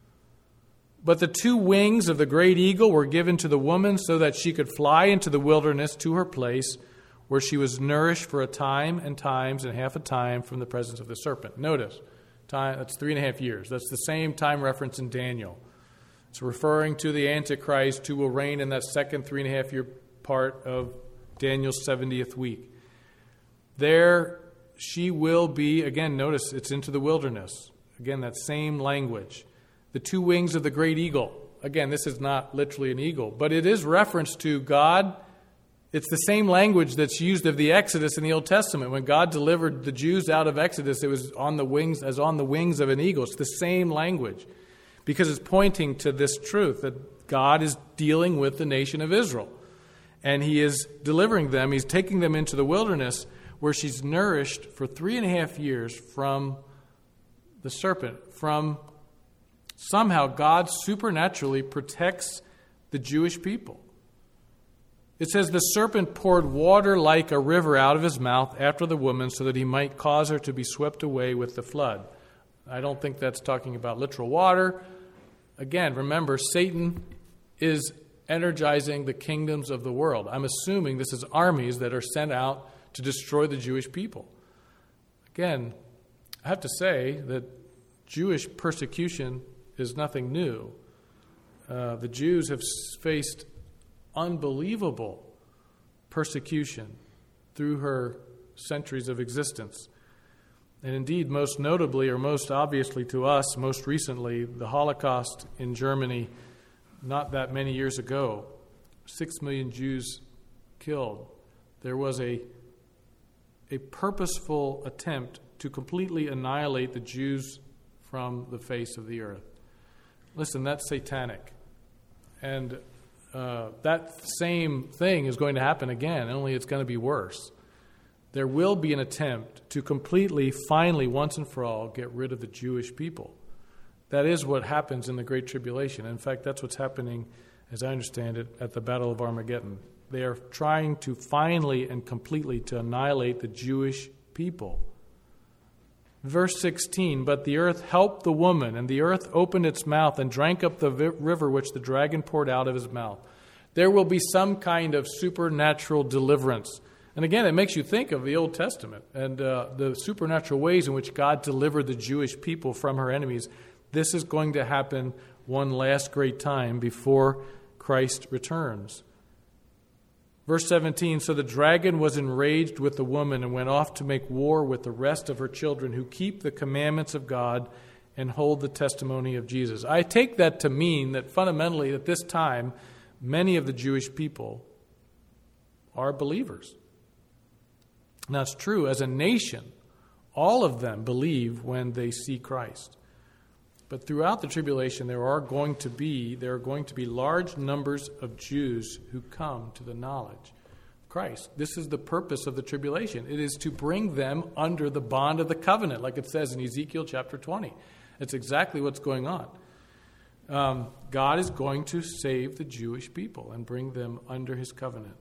But the two wings of the great eagle were given to the woman so that she could fly into the wilderness to her place where she was nourished for a time and times and half a time from the presence of the serpent. Notice, time, that's three and a half years. That's the same time reference in Daniel. It's referring to the Antichrist who will reign in that second three and a half year part of Daniel's seventieth week. There she will be, again, notice it's into the wilderness. Again, that same language. The two wings of the great eagle. Again, this is not literally an eagle, but it is reference to God. It's the same language that's used of the Exodus in the Old Testament. When God delivered the Jews out of Exodus, it was on the wings, as on the wings of an eagle. It's the same language because it's pointing to this truth that God is dealing with the nation of Israel. And he is delivering them. He's taking them into the wilderness where she's nourished for three and a half years from the serpent, from somehow God supernaturally protects the Jewish people. It says, the serpent poured water like a river out of his mouth after the woman so that he might cause her to be swept away with the flood. I don't think that's talking about literal water. Again, remember, Satan is energizing the kingdoms of the world. I'm assuming this is armies that are sent out to destroy the Jewish people. Again, I have to say that Jewish persecution is nothing new. Uh, the Jews have faced unbelievable persecution through her centuries of existence. And indeed, most notably, or most obviously to us, most recently, the Holocaust in Germany not that many years ago. Six million Jews killed. There was a, a purposeful attempt to completely annihilate the Jews from the face of the earth. Listen, that's satanic. And uh, that same thing is going to happen again, only it's going to be worse. There will be an attempt to completely, finally, once and for all, get rid of the Jewish people. That is what happens in the Great Tribulation. In fact, that's what's happening, as I understand it, at the Battle of Armageddon. They are trying to finally and completely to annihilate the Jewish people. Verse sixteen, but the earth helped the woman, and the earth opened its mouth and drank up the vi- river which the dragon poured out of his mouth. There will be some kind of supernatural deliverance. And again, it makes you think of the Old Testament and uh, the supernatural ways in which God delivered the Jewish people from her enemies. This is going to happen one last great time before Christ returns. Verse seventeen, so the dragon was enraged with the woman and went off to make war with the rest of her children who keep the commandments of God and hold the testimony of Jesus. I take that to mean that fundamentally at this time, many of the Jewish people are believers. Now it's true, as a nation, all of them believe when they see Christ. But throughout the tribulation, there are going to be there are going to be large numbers of Jews who come to the knowledge of Christ. This is the purpose of the tribulation. It is to bring them under the bond of the covenant, like it says in Ezekiel chapter twenty. It's exactly what's going on. um, God is going to save the Jewish people and bring them under his covenant.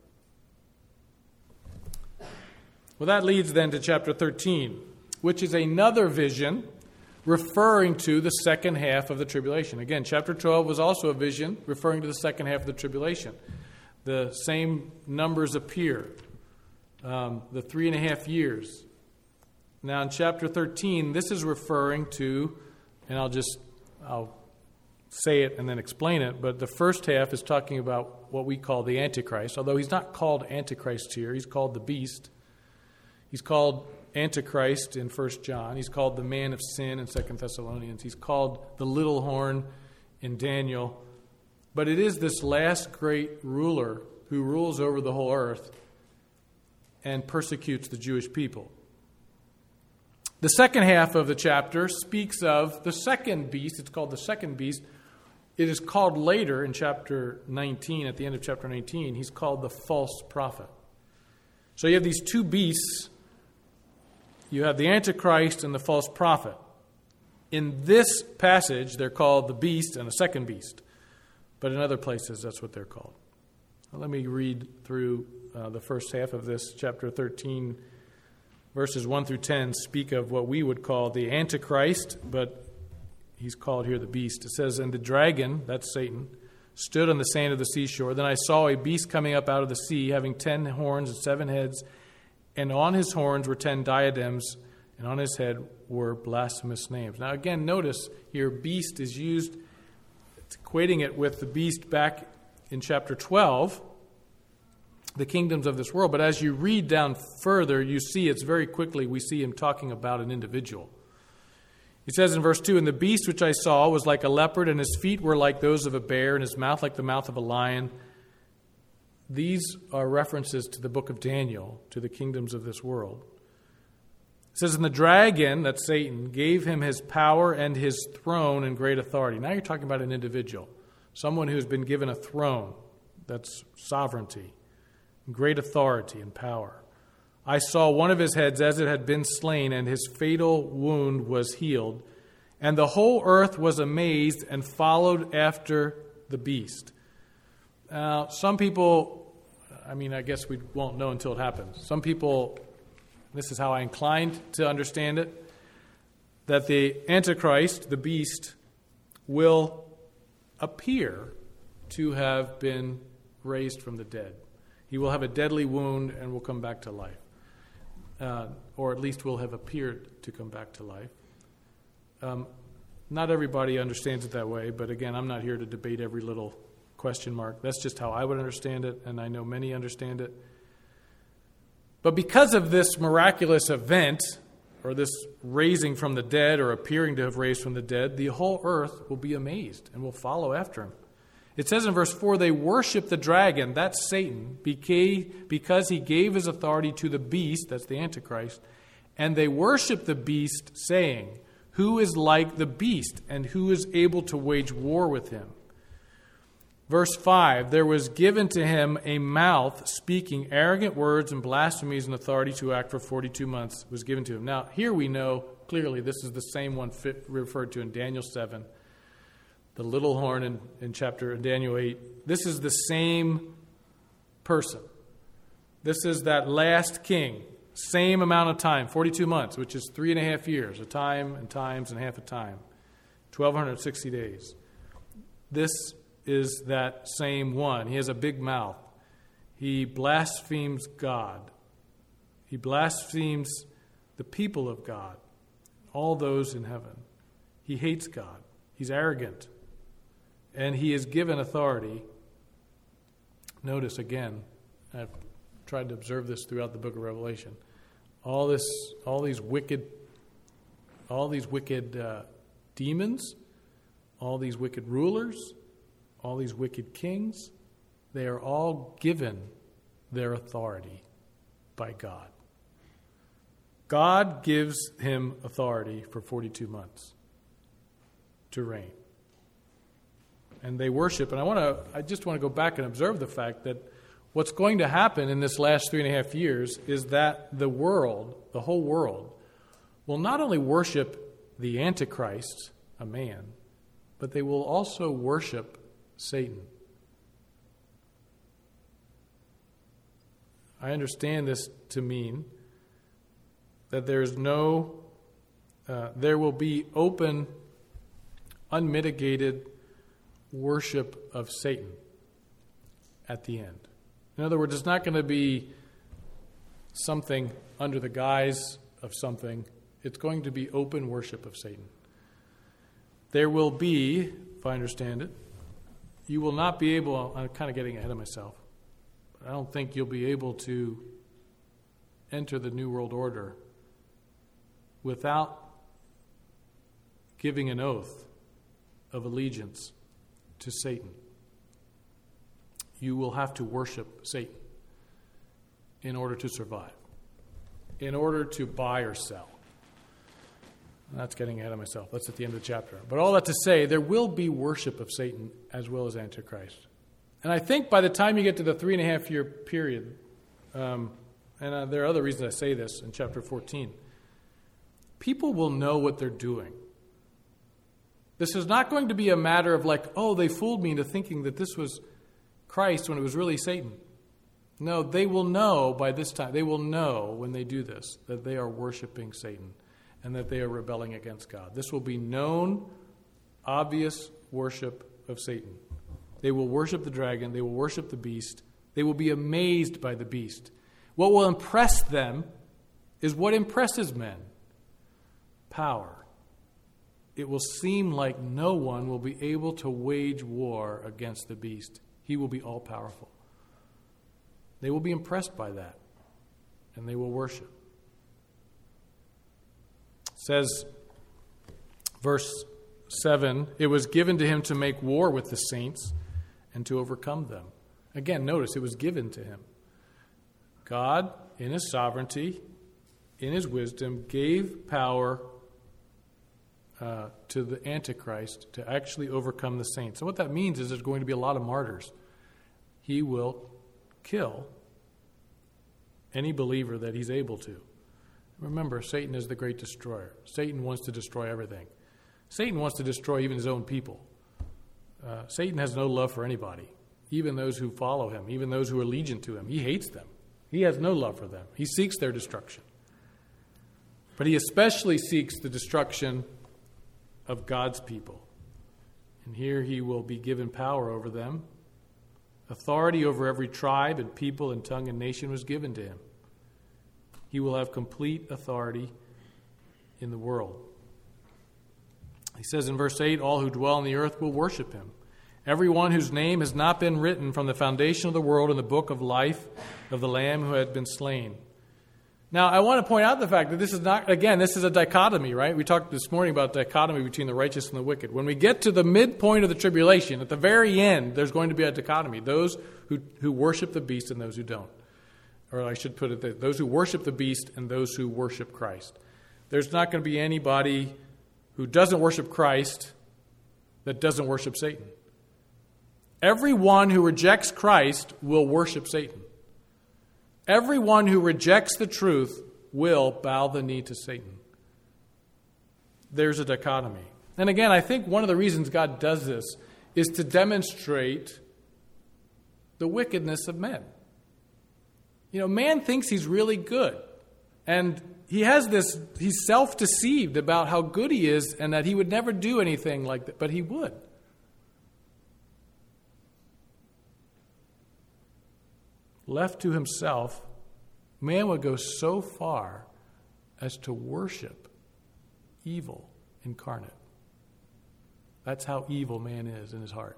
Well, that leads then to chapter thirteen, which is another vision referring to the second half of the tribulation. Again, chapter twelve was also a vision referring to the second half of the tribulation. The same numbers appear, um, the three and a half years. Now, in chapter thirteen, this is referring to, and I'll just I'll say it and then explain it, but the first half is talking about what we call the Antichrist, although he's not called Antichrist here. He's called the beast. He's called Antichrist in First John. He's called the man of sin in Second Thessalonians. He's called the little horn in Daniel. But it is this last great ruler who rules over the whole earth and persecutes the Jewish people. The second half of the chapter speaks of the second beast. It's called the second beast. It is called later in chapter nineteen, at the end of chapter nineteen, he's called the false prophet. So you have these two beasts. You have the Antichrist and the false prophet. In this passage, they're called the beast and the second beast. But in other places, that's what they're called. Now, let me read through uh, the first half of this. Chapter thirteen, verses one through ten, speak of what we would call the Antichrist, but he's called here the beast. It says, "And the dragon," that's Satan, "stood on the sand of the seashore. Then I saw a beast coming up out of the sea, having ten horns and seven heads, and on his horns were ten diadems, and on his head were blasphemous names." Now again, notice here, beast is used, it's equating it with the beast back in chapter twelve, the kingdoms of this world. But as you read down further, you see it's very quickly, we see him talking about an individual. He says in verse two, "And the beast which I saw was like a leopard, and his feet were like those of a bear, and his mouth like the mouth of a lion." These are references to the book of Daniel, to the kingdoms of this world. It says, "And the dragon," that's Satan, "gave him his power and his throne and great authority." Now you're talking about an individual, someone who's been given a throne, that's sovereignty, great authority and power. "I saw one of his heads as it had been slain, and his fatal wound was healed. And the whole earth was amazed and followed after the beast." Now, some people, I mean, I guess we won't know until it happens. Some people, this is how I inclined to understand it, that the Antichrist, the beast, will appear to have been raised from the dead. He will have a deadly wound and will come back to life. Uh, or at least will have appeared to come back to life. Um, not everybody understands it that way, but again, I'm not here to debate every little question mark. That's just how I would understand it, and I know many understand it. But because of this miraculous event, or this raising from the dead, or appearing to have raised from the dead, the whole earth will be amazed and will follow after him. It says in verse four, "They worship the dragon," that's Satan, "because he gave his authority to the beast," that's the Antichrist, "and they worship the beast, saying, 'Who is like the beast, and who is able to wage war with him?'" Verse five, "There was given to him a mouth speaking arrogant words and blasphemies, and authority to act for forty-two months was given to him." Now, here we know clearly this is the same one fit, referred to in Daniel seven, the little horn in, in chapter in Daniel eight. This is the same person. This is that last king. Same amount of time, forty-two months, which is three and a half years, a time and times and half a time, twelve sixty days. This is that same one. He has a big mouth. He blasphemes God. He blasphemes the people of God, all those in heaven. He hates God. He's arrogant. And he is given authority. Notice again, I've tried to observe this throughout the book of Revelation. All this, all these wicked, all these wicked uh, demons, all these wicked rulers, all these wicked kings, they are all given their authority by God. God gives him authority for forty-two months to reign. And they worship. And I want to, I just want to go back and observe the fact that what's going to happen in this last three and a half years is that the world, the whole world, will not only worship the Antichrist, a man, but they will also worship Satan. I understand this to mean that there is no, uh, there will be open, unmitigated worship of Satan at the end. In other words, it's not going to be something under the guise of something. It's going to be open worship of Satan. There will be, if I understand it, you will not be able, I'm kind of getting ahead of myself, but I don't think you'll be able to enter the New World Order without giving an oath of allegiance to Satan. You will have to worship Satan in order to survive, in order to buy or sell. And that's getting ahead of myself. That's at the end of the chapter. But all that to say, there will be worship of Satan as well as Antichrist. And I think by the time you get to the three and a half year period, um, and uh, there are other reasons I say this in chapter fourteen, people will know what they're doing. This is not going to be a matter of like, oh, they fooled me into thinking that this was Christ when it was really Satan. No, they will know by this time, they will know when they do this, that they are worshiping Satan and that they are rebelling against God. This will be known, obvious worship of Satan. They will worship the dragon. They will worship the beast. They will be amazed by the beast. What will impress them is what impresses men: power. It will seem like no one will be able to wage war against the beast. He will be all-powerful. They will be impressed by that, and they will worship. It says, verse seven, it was given to him to make war with the saints and to overcome them. Again, notice, it was given to him. God, in his sovereignty, in his wisdom, gave power uh, to the Antichrist to actually overcome the saints. So what that means is there's going to be a lot of martyrs. He will kill any believer that he's able to. Remember, Satan is the great destroyer. Satan wants to destroy everything. Satan wants to destroy even his own people. Uh, Satan has no love for anybody, even those who follow him, even those who are allegiant to him. He hates them. He has no love for them. He seeks their destruction. But he especially seeks the destruction of God's people. And here he will be given power over them. Authority over every tribe and people and tongue and nation was given to him. He will have complete authority in the world. He says in verse eight, all who dwell on the earth will worship him. Everyone whose name has not been written from the foundation of the world in the book of life of the Lamb who had been slain. Now, I want to point out the fact that this is not, again, this is a dichotomy, right? We talked this morning about dichotomy between the righteous and the wicked. When we get to the midpoint of the tribulation, at the very end, there's going to be a dichotomy. Those who, who worship the beast and those who don't. Or I should put it that those who worship the beast and those who worship Christ. There's not going to be anybody who doesn't worship Christ that doesn't worship Satan. Everyone who rejects Christ will worship Satan. Everyone who rejects the truth will bow the knee to Satan. There's a dichotomy. And again, I think one of the reasons God does this is to demonstrate the wickedness of men. You know, man thinks he's really good. And he has this, he's self-deceived about how good he is and that he would never do anything like that, but he would. Left to himself, man would go so far as to worship evil incarnate. That's how evil man is in his heart.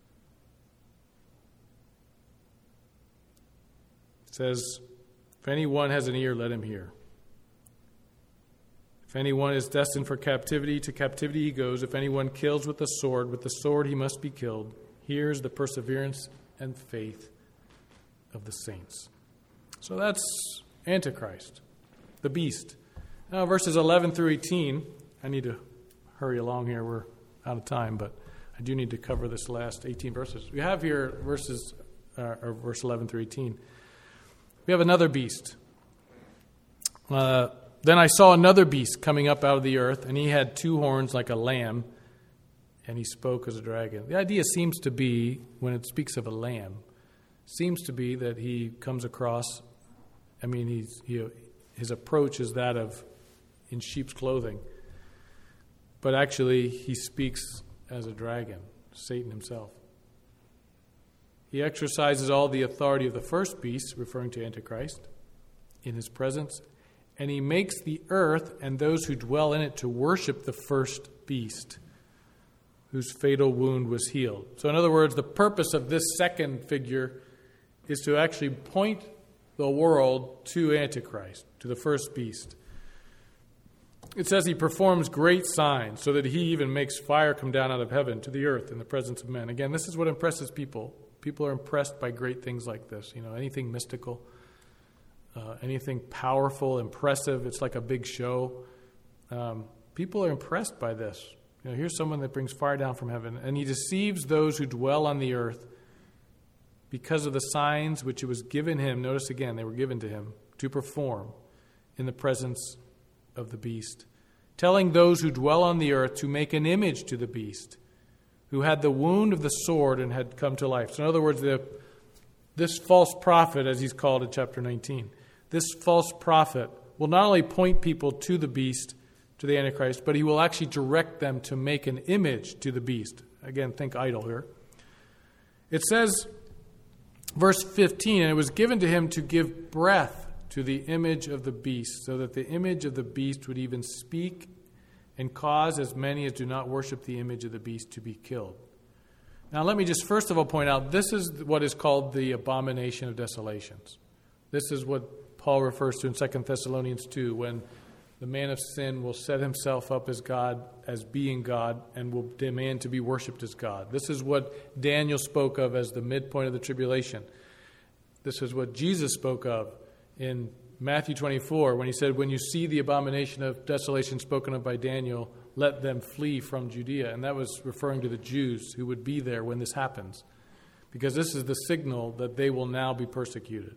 It says, if anyone has an ear, let him hear. If anyone is destined for captivity, to captivity he goes. If anyone kills with the sword, with the sword he must be killed. Here is the perseverance and faith of the saints. So that's Antichrist, the beast. Now, verses eleven through eighteen, I need to hurry along here. We're out of time, but I do need to cover this last eighteen verses. We have here verses, uh, or verse eleven through eighteen. We have another beast. Uh, then I saw another beast coming up out of the earth, and he had two horns like a lamb, and he spoke as a dragon. The idea seems to be, when it speaks of a lamb, seems to be that he comes across, I mean, he's, he, his approach is that of in sheep's clothing. But actually, he speaks as a dragon, Satan himself. He exercises all the authority of the first beast, referring to Antichrist, in his presence, and he makes the earth and those who dwell in it to worship the first beast, whose fatal wound was healed. So in other words, the purpose of this second figure is to actually point the world to Antichrist, to the first beast. It says he performs great signs, so that he even makes fire come down out of heaven to the earth in the presence of men. Again, this is what impresses people. People are impressed by great things like this. You know, anything mystical, uh, anything powerful, impressive. It's like a big show. Um, people are impressed by this. You know, here's someone that brings fire down from heaven, and he deceives those who dwell on the earth because of the signs which it was given him. Notice again, they were given to him to perform in the presence of the beast, telling those who dwell on the earth to make an image to the beast, who had the wound of the sword and had come to life. So in other words, the, this false prophet, as he's called in chapter nineteen, this false prophet will not only point people to the beast, to the Antichrist, but he will actually direct them to make an image to the beast. Again, think idol here. It says, verse fifteen, and it was given to him to give breath to the image of the beast, so that the image of the beast would even speak and cause as many as do not worship the image of the beast to be killed. Now let me just first of all point out, this is what is called the abomination of desolations. This is what Paul refers to in Second Thessalonians two, when the man of sin will set himself up as God, as being God, and will demand to be worshipped as God. This is what Daniel spoke of as the midpoint of the tribulation. This is what Jesus spoke of in Matthew twenty-four, when he said, when you see the abomination of desolation spoken of by Daniel, let them flee from Judea. And that was referring to the Jews who would be there when this happens, because this is the signal that they will now be persecuted.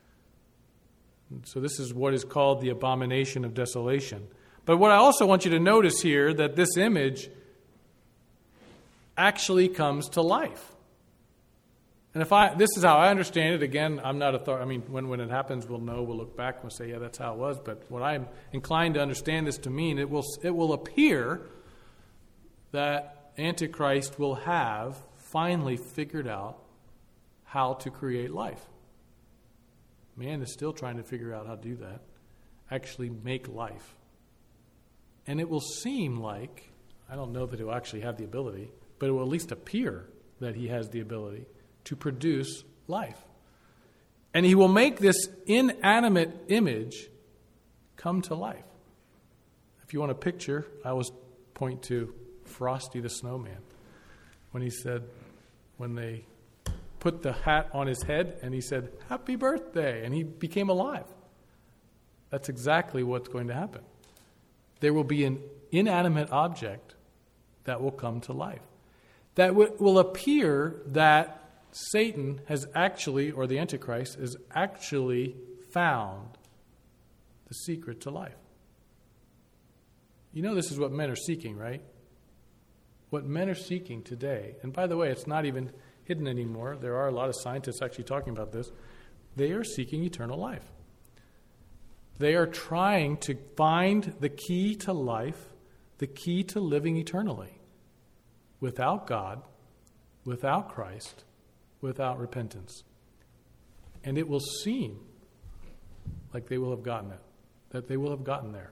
So this is what is called the abomination of desolation. But what I also want you to notice here, that this image actually comes to life. And if I, this is how I understand it. Again, I'm not authority. I mean, when, when it happens, we'll know, we'll look back and we'll say, yeah, that's how it was. But what I'm inclined to understand this to mean, it will, it will appear that Antichrist will have finally figured out how to create life. Man is still trying to figure out how to do that, actually make life. And it will seem like, I don't know that he will actually have the ability, but it will at least appear that he has the ability to produce life. And he will make this inanimate image come to life. If you want a picture, I always point to Frosty the Snowman, when he said, when they put the hat on his head and he said, happy birthday, and he became alive. That's exactly what's going to happen. There will be an inanimate object that will come to life. That w- will appear that Satan has actually, or the Antichrist, has actually found the secret to life. You know this is what men are seeking, right? What men are seeking today, and by the way, it's not even hidden anymore. There are a lot of scientists actually talking about this. They are seeking eternal life. They are trying to find the key to life, the key to living eternally, without God, without Christ, without repentance. And it will seem like they will have gotten it, that they will have gotten there.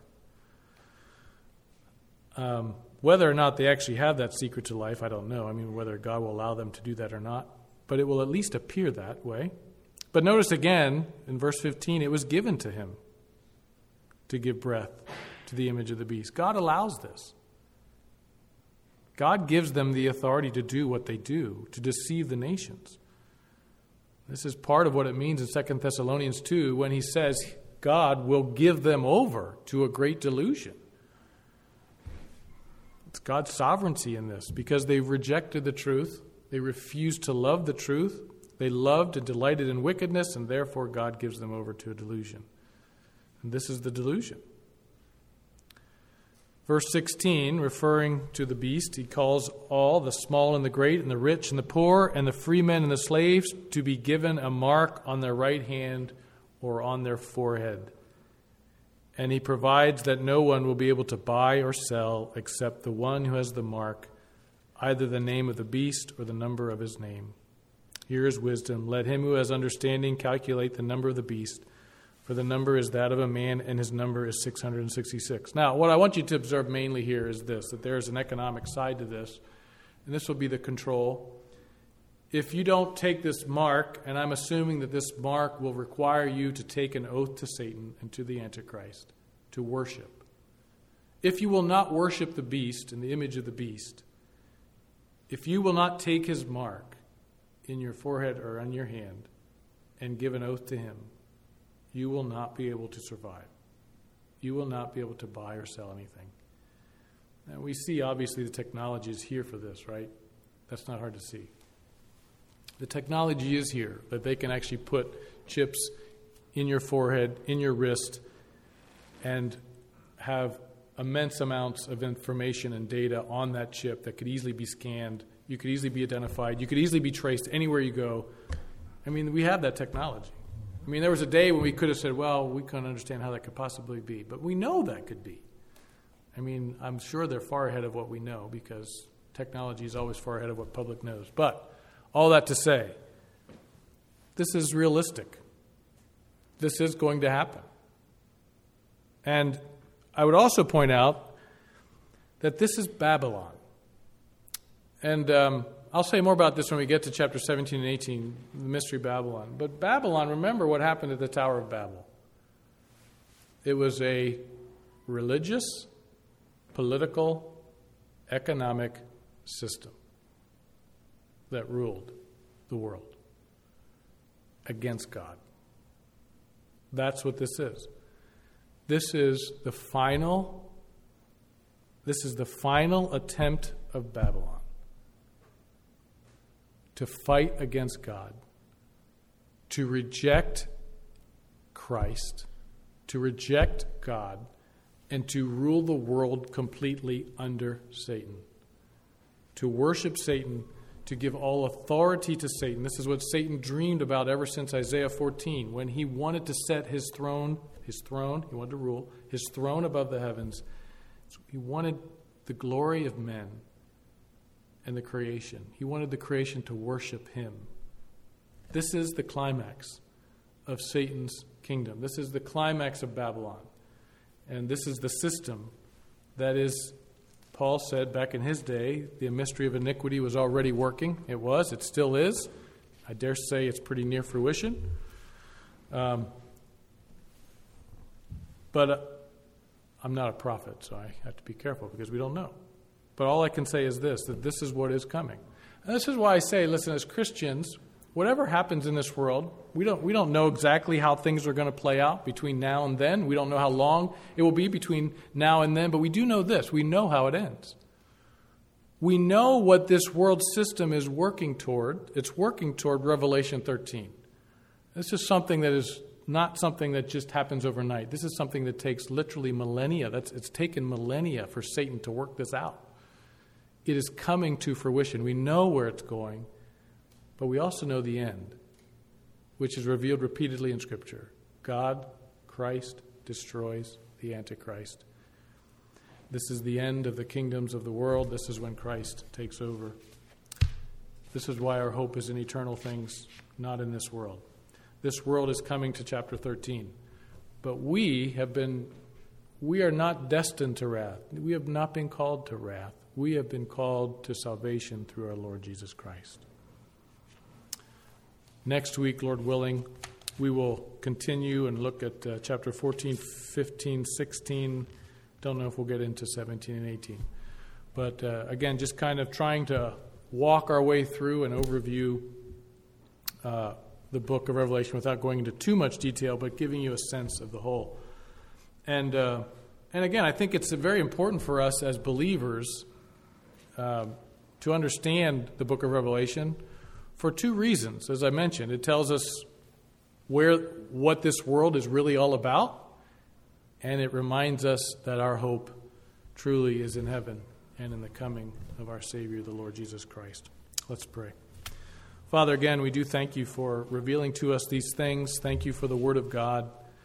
Um, whether or not they actually have that secret to life, I don't know. I mean, whether God will allow them to do that or not. But it will at least appear that way. But notice again, in verse fifteen, it was given to him to give breath to the image of the beast. God allows this. God gives them the authority to do what they do, to deceive the nations. This is part of what it means in Second Thessalonians two when he says God will give them over to a great delusion. It's God's sovereignty in this, because they rejected the truth. They refused to love the truth. They loved and delighted in wickedness, and therefore God gives them over to a delusion. And this is the delusion. Verse sixteen, referring to the beast, he calls all, the small and the great, and the rich and the poor, and the free men and the slaves, to be given a mark on their right hand or on their forehead. And he provides that no one will be able to buy or sell except the one who has the mark, either the name of the beast or the number of his name. Here is wisdom. Let him who has understanding calculate the number of the beast, for the number is that of a man, and his number is six hundred sixty-six. Now, what I want you to observe mainly here is this, that there is an economic side to this, and this will be the control. If you don't take this mark, and I'm assuming that this mark will require you to take an oath to Satan and to the Antichrist, to worship. If you will not worship the beast and the image of the beast, if you will not take his mark in your forehead or on your hand and give an oath to him, you will not be able to survive. You will not be able to buy or sell anything. And we see, obviously, the technology is here for this, right? That's not hard to see. The technology is here, that they can actually put chips in your forehead, in your wrist, and have immense amounts of information and data on that chip that could easily be scanned. You could easily be identified. You could easily be traced anywhere you go. I mean, we have that technology. I mean, there was a day when we could have said, well, we couldn't understand how that could possibly be. But we know that could be. I mean, I'm sure they're far ahead of what we know because technology is always far ahead of what public knows. But all that to say, this is realistic. This is going to happen. And I would also point out that this is Babylon. And um, I'll say more about this when we get to chapter seventeen and eighteen, the mystery Babylon. But Babylon, remember what happened at the Tower of Babel. It was a religious, political, economic system that ruled the world against God. That's what this is. This is the final, this is the final attempt of Babylon to fight against God, to reject Christ, to reject God, and to rule the world completely under Satan. To worship Satan, to give all authority to Satan. This is what Satan dreamed about ever since Isaiah fourteen, when he wanted to set his throne, his throne, he wanted to rule, his throne above the heavens. He wanted the glory of men and the creation. He wanted the creation to worship him. This is the climax of Satan's kingdom. This is the climax of Babylon. And this is the system that is, Paul said back in his day, the mystery of iniquity was already working. It was. It still is. I dare say it's pretty near fruition. Um, but uh, I'm not a prophet, so I have to be careful because we don't know. But all I can say is this, that this is what is coming. And this is why I say, listen, as Christians, whatever happens in this world, we don't we don't know exactly how things are going to play out between now and then. We don't know how long it will be between now and then, but we do know this. We know how it ends. We know what this world system is working toward. It's working toward Revelation thirteen. This is something that is not something that just happens overnight. This is something that takes literally millennia. That's it's taken millennia for Satan to work this out. It is coming to fruition. We know where it's going, but we also know the end, which is revealed repeatedly in Scripture. God, Christ, destroys the Antichrist. This is the end of the kingdoms of the world. This is when Christ takes over. This is why our hope is in eternal things, not in this world. This world is coming to chapter thirteen. But we have been, we are not destined to wrath. We have not been called to wrath. We have been called to salvation through our Lord Jesus Christ. Next week, Lord willing, we will continue and look at uh, chapter fourteen, fifteen, sixteen. Don't know if we'll get into seventeen and eighteen. But uh, again, just kind of trying to walk our way through and overview uh, the book of Revelation without going into too much detail, but giving you a sense of the whole. And uh, and again, I think it's very important for us as believers uh, to understand the book of Revelation for two reasons. As I mentioned, it tells us where what this world is really all about, and it reminds us that our hope truly is in heaven and in the coming of our Savior, the Lord Jesus Christ. Let's pray. Father, again, we do thank you for revealing to us these things. Thank you for the Word of God.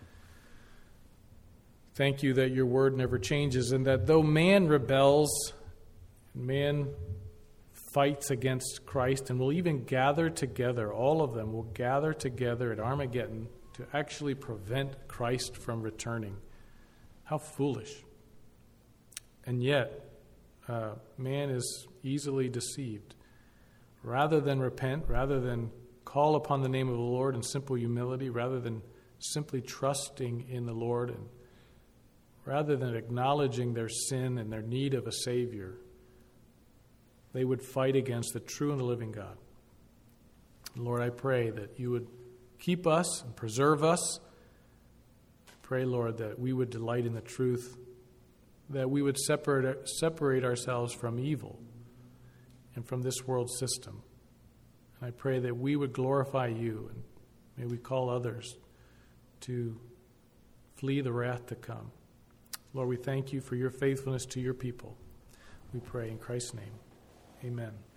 Thank you that your Word never changes, and that though man rebels, man fights against Christ, and will even gather together, all of them will gather together at Armageddon to actually prevent Christ from returning. How foolish. And yet, uh, man is easily deceived. Rather than repent, rather than call upon the name of the Lord in simple humility, rather than simply trusting in the Lord, and rather than acknowledging their sin and their need of a Savior, they would fight against the true and the living God. Lord, I pray that you would keep us and preserve us. I pray, Lord, that we would delight in the truth, that we would separate, separate ourselves from evil and from this world system. And I pray that we would glorify you, and may we call others to flee the wrath to come. Lord, we thank you for your faithfulness to your people. We pray in Christ's name. Amen.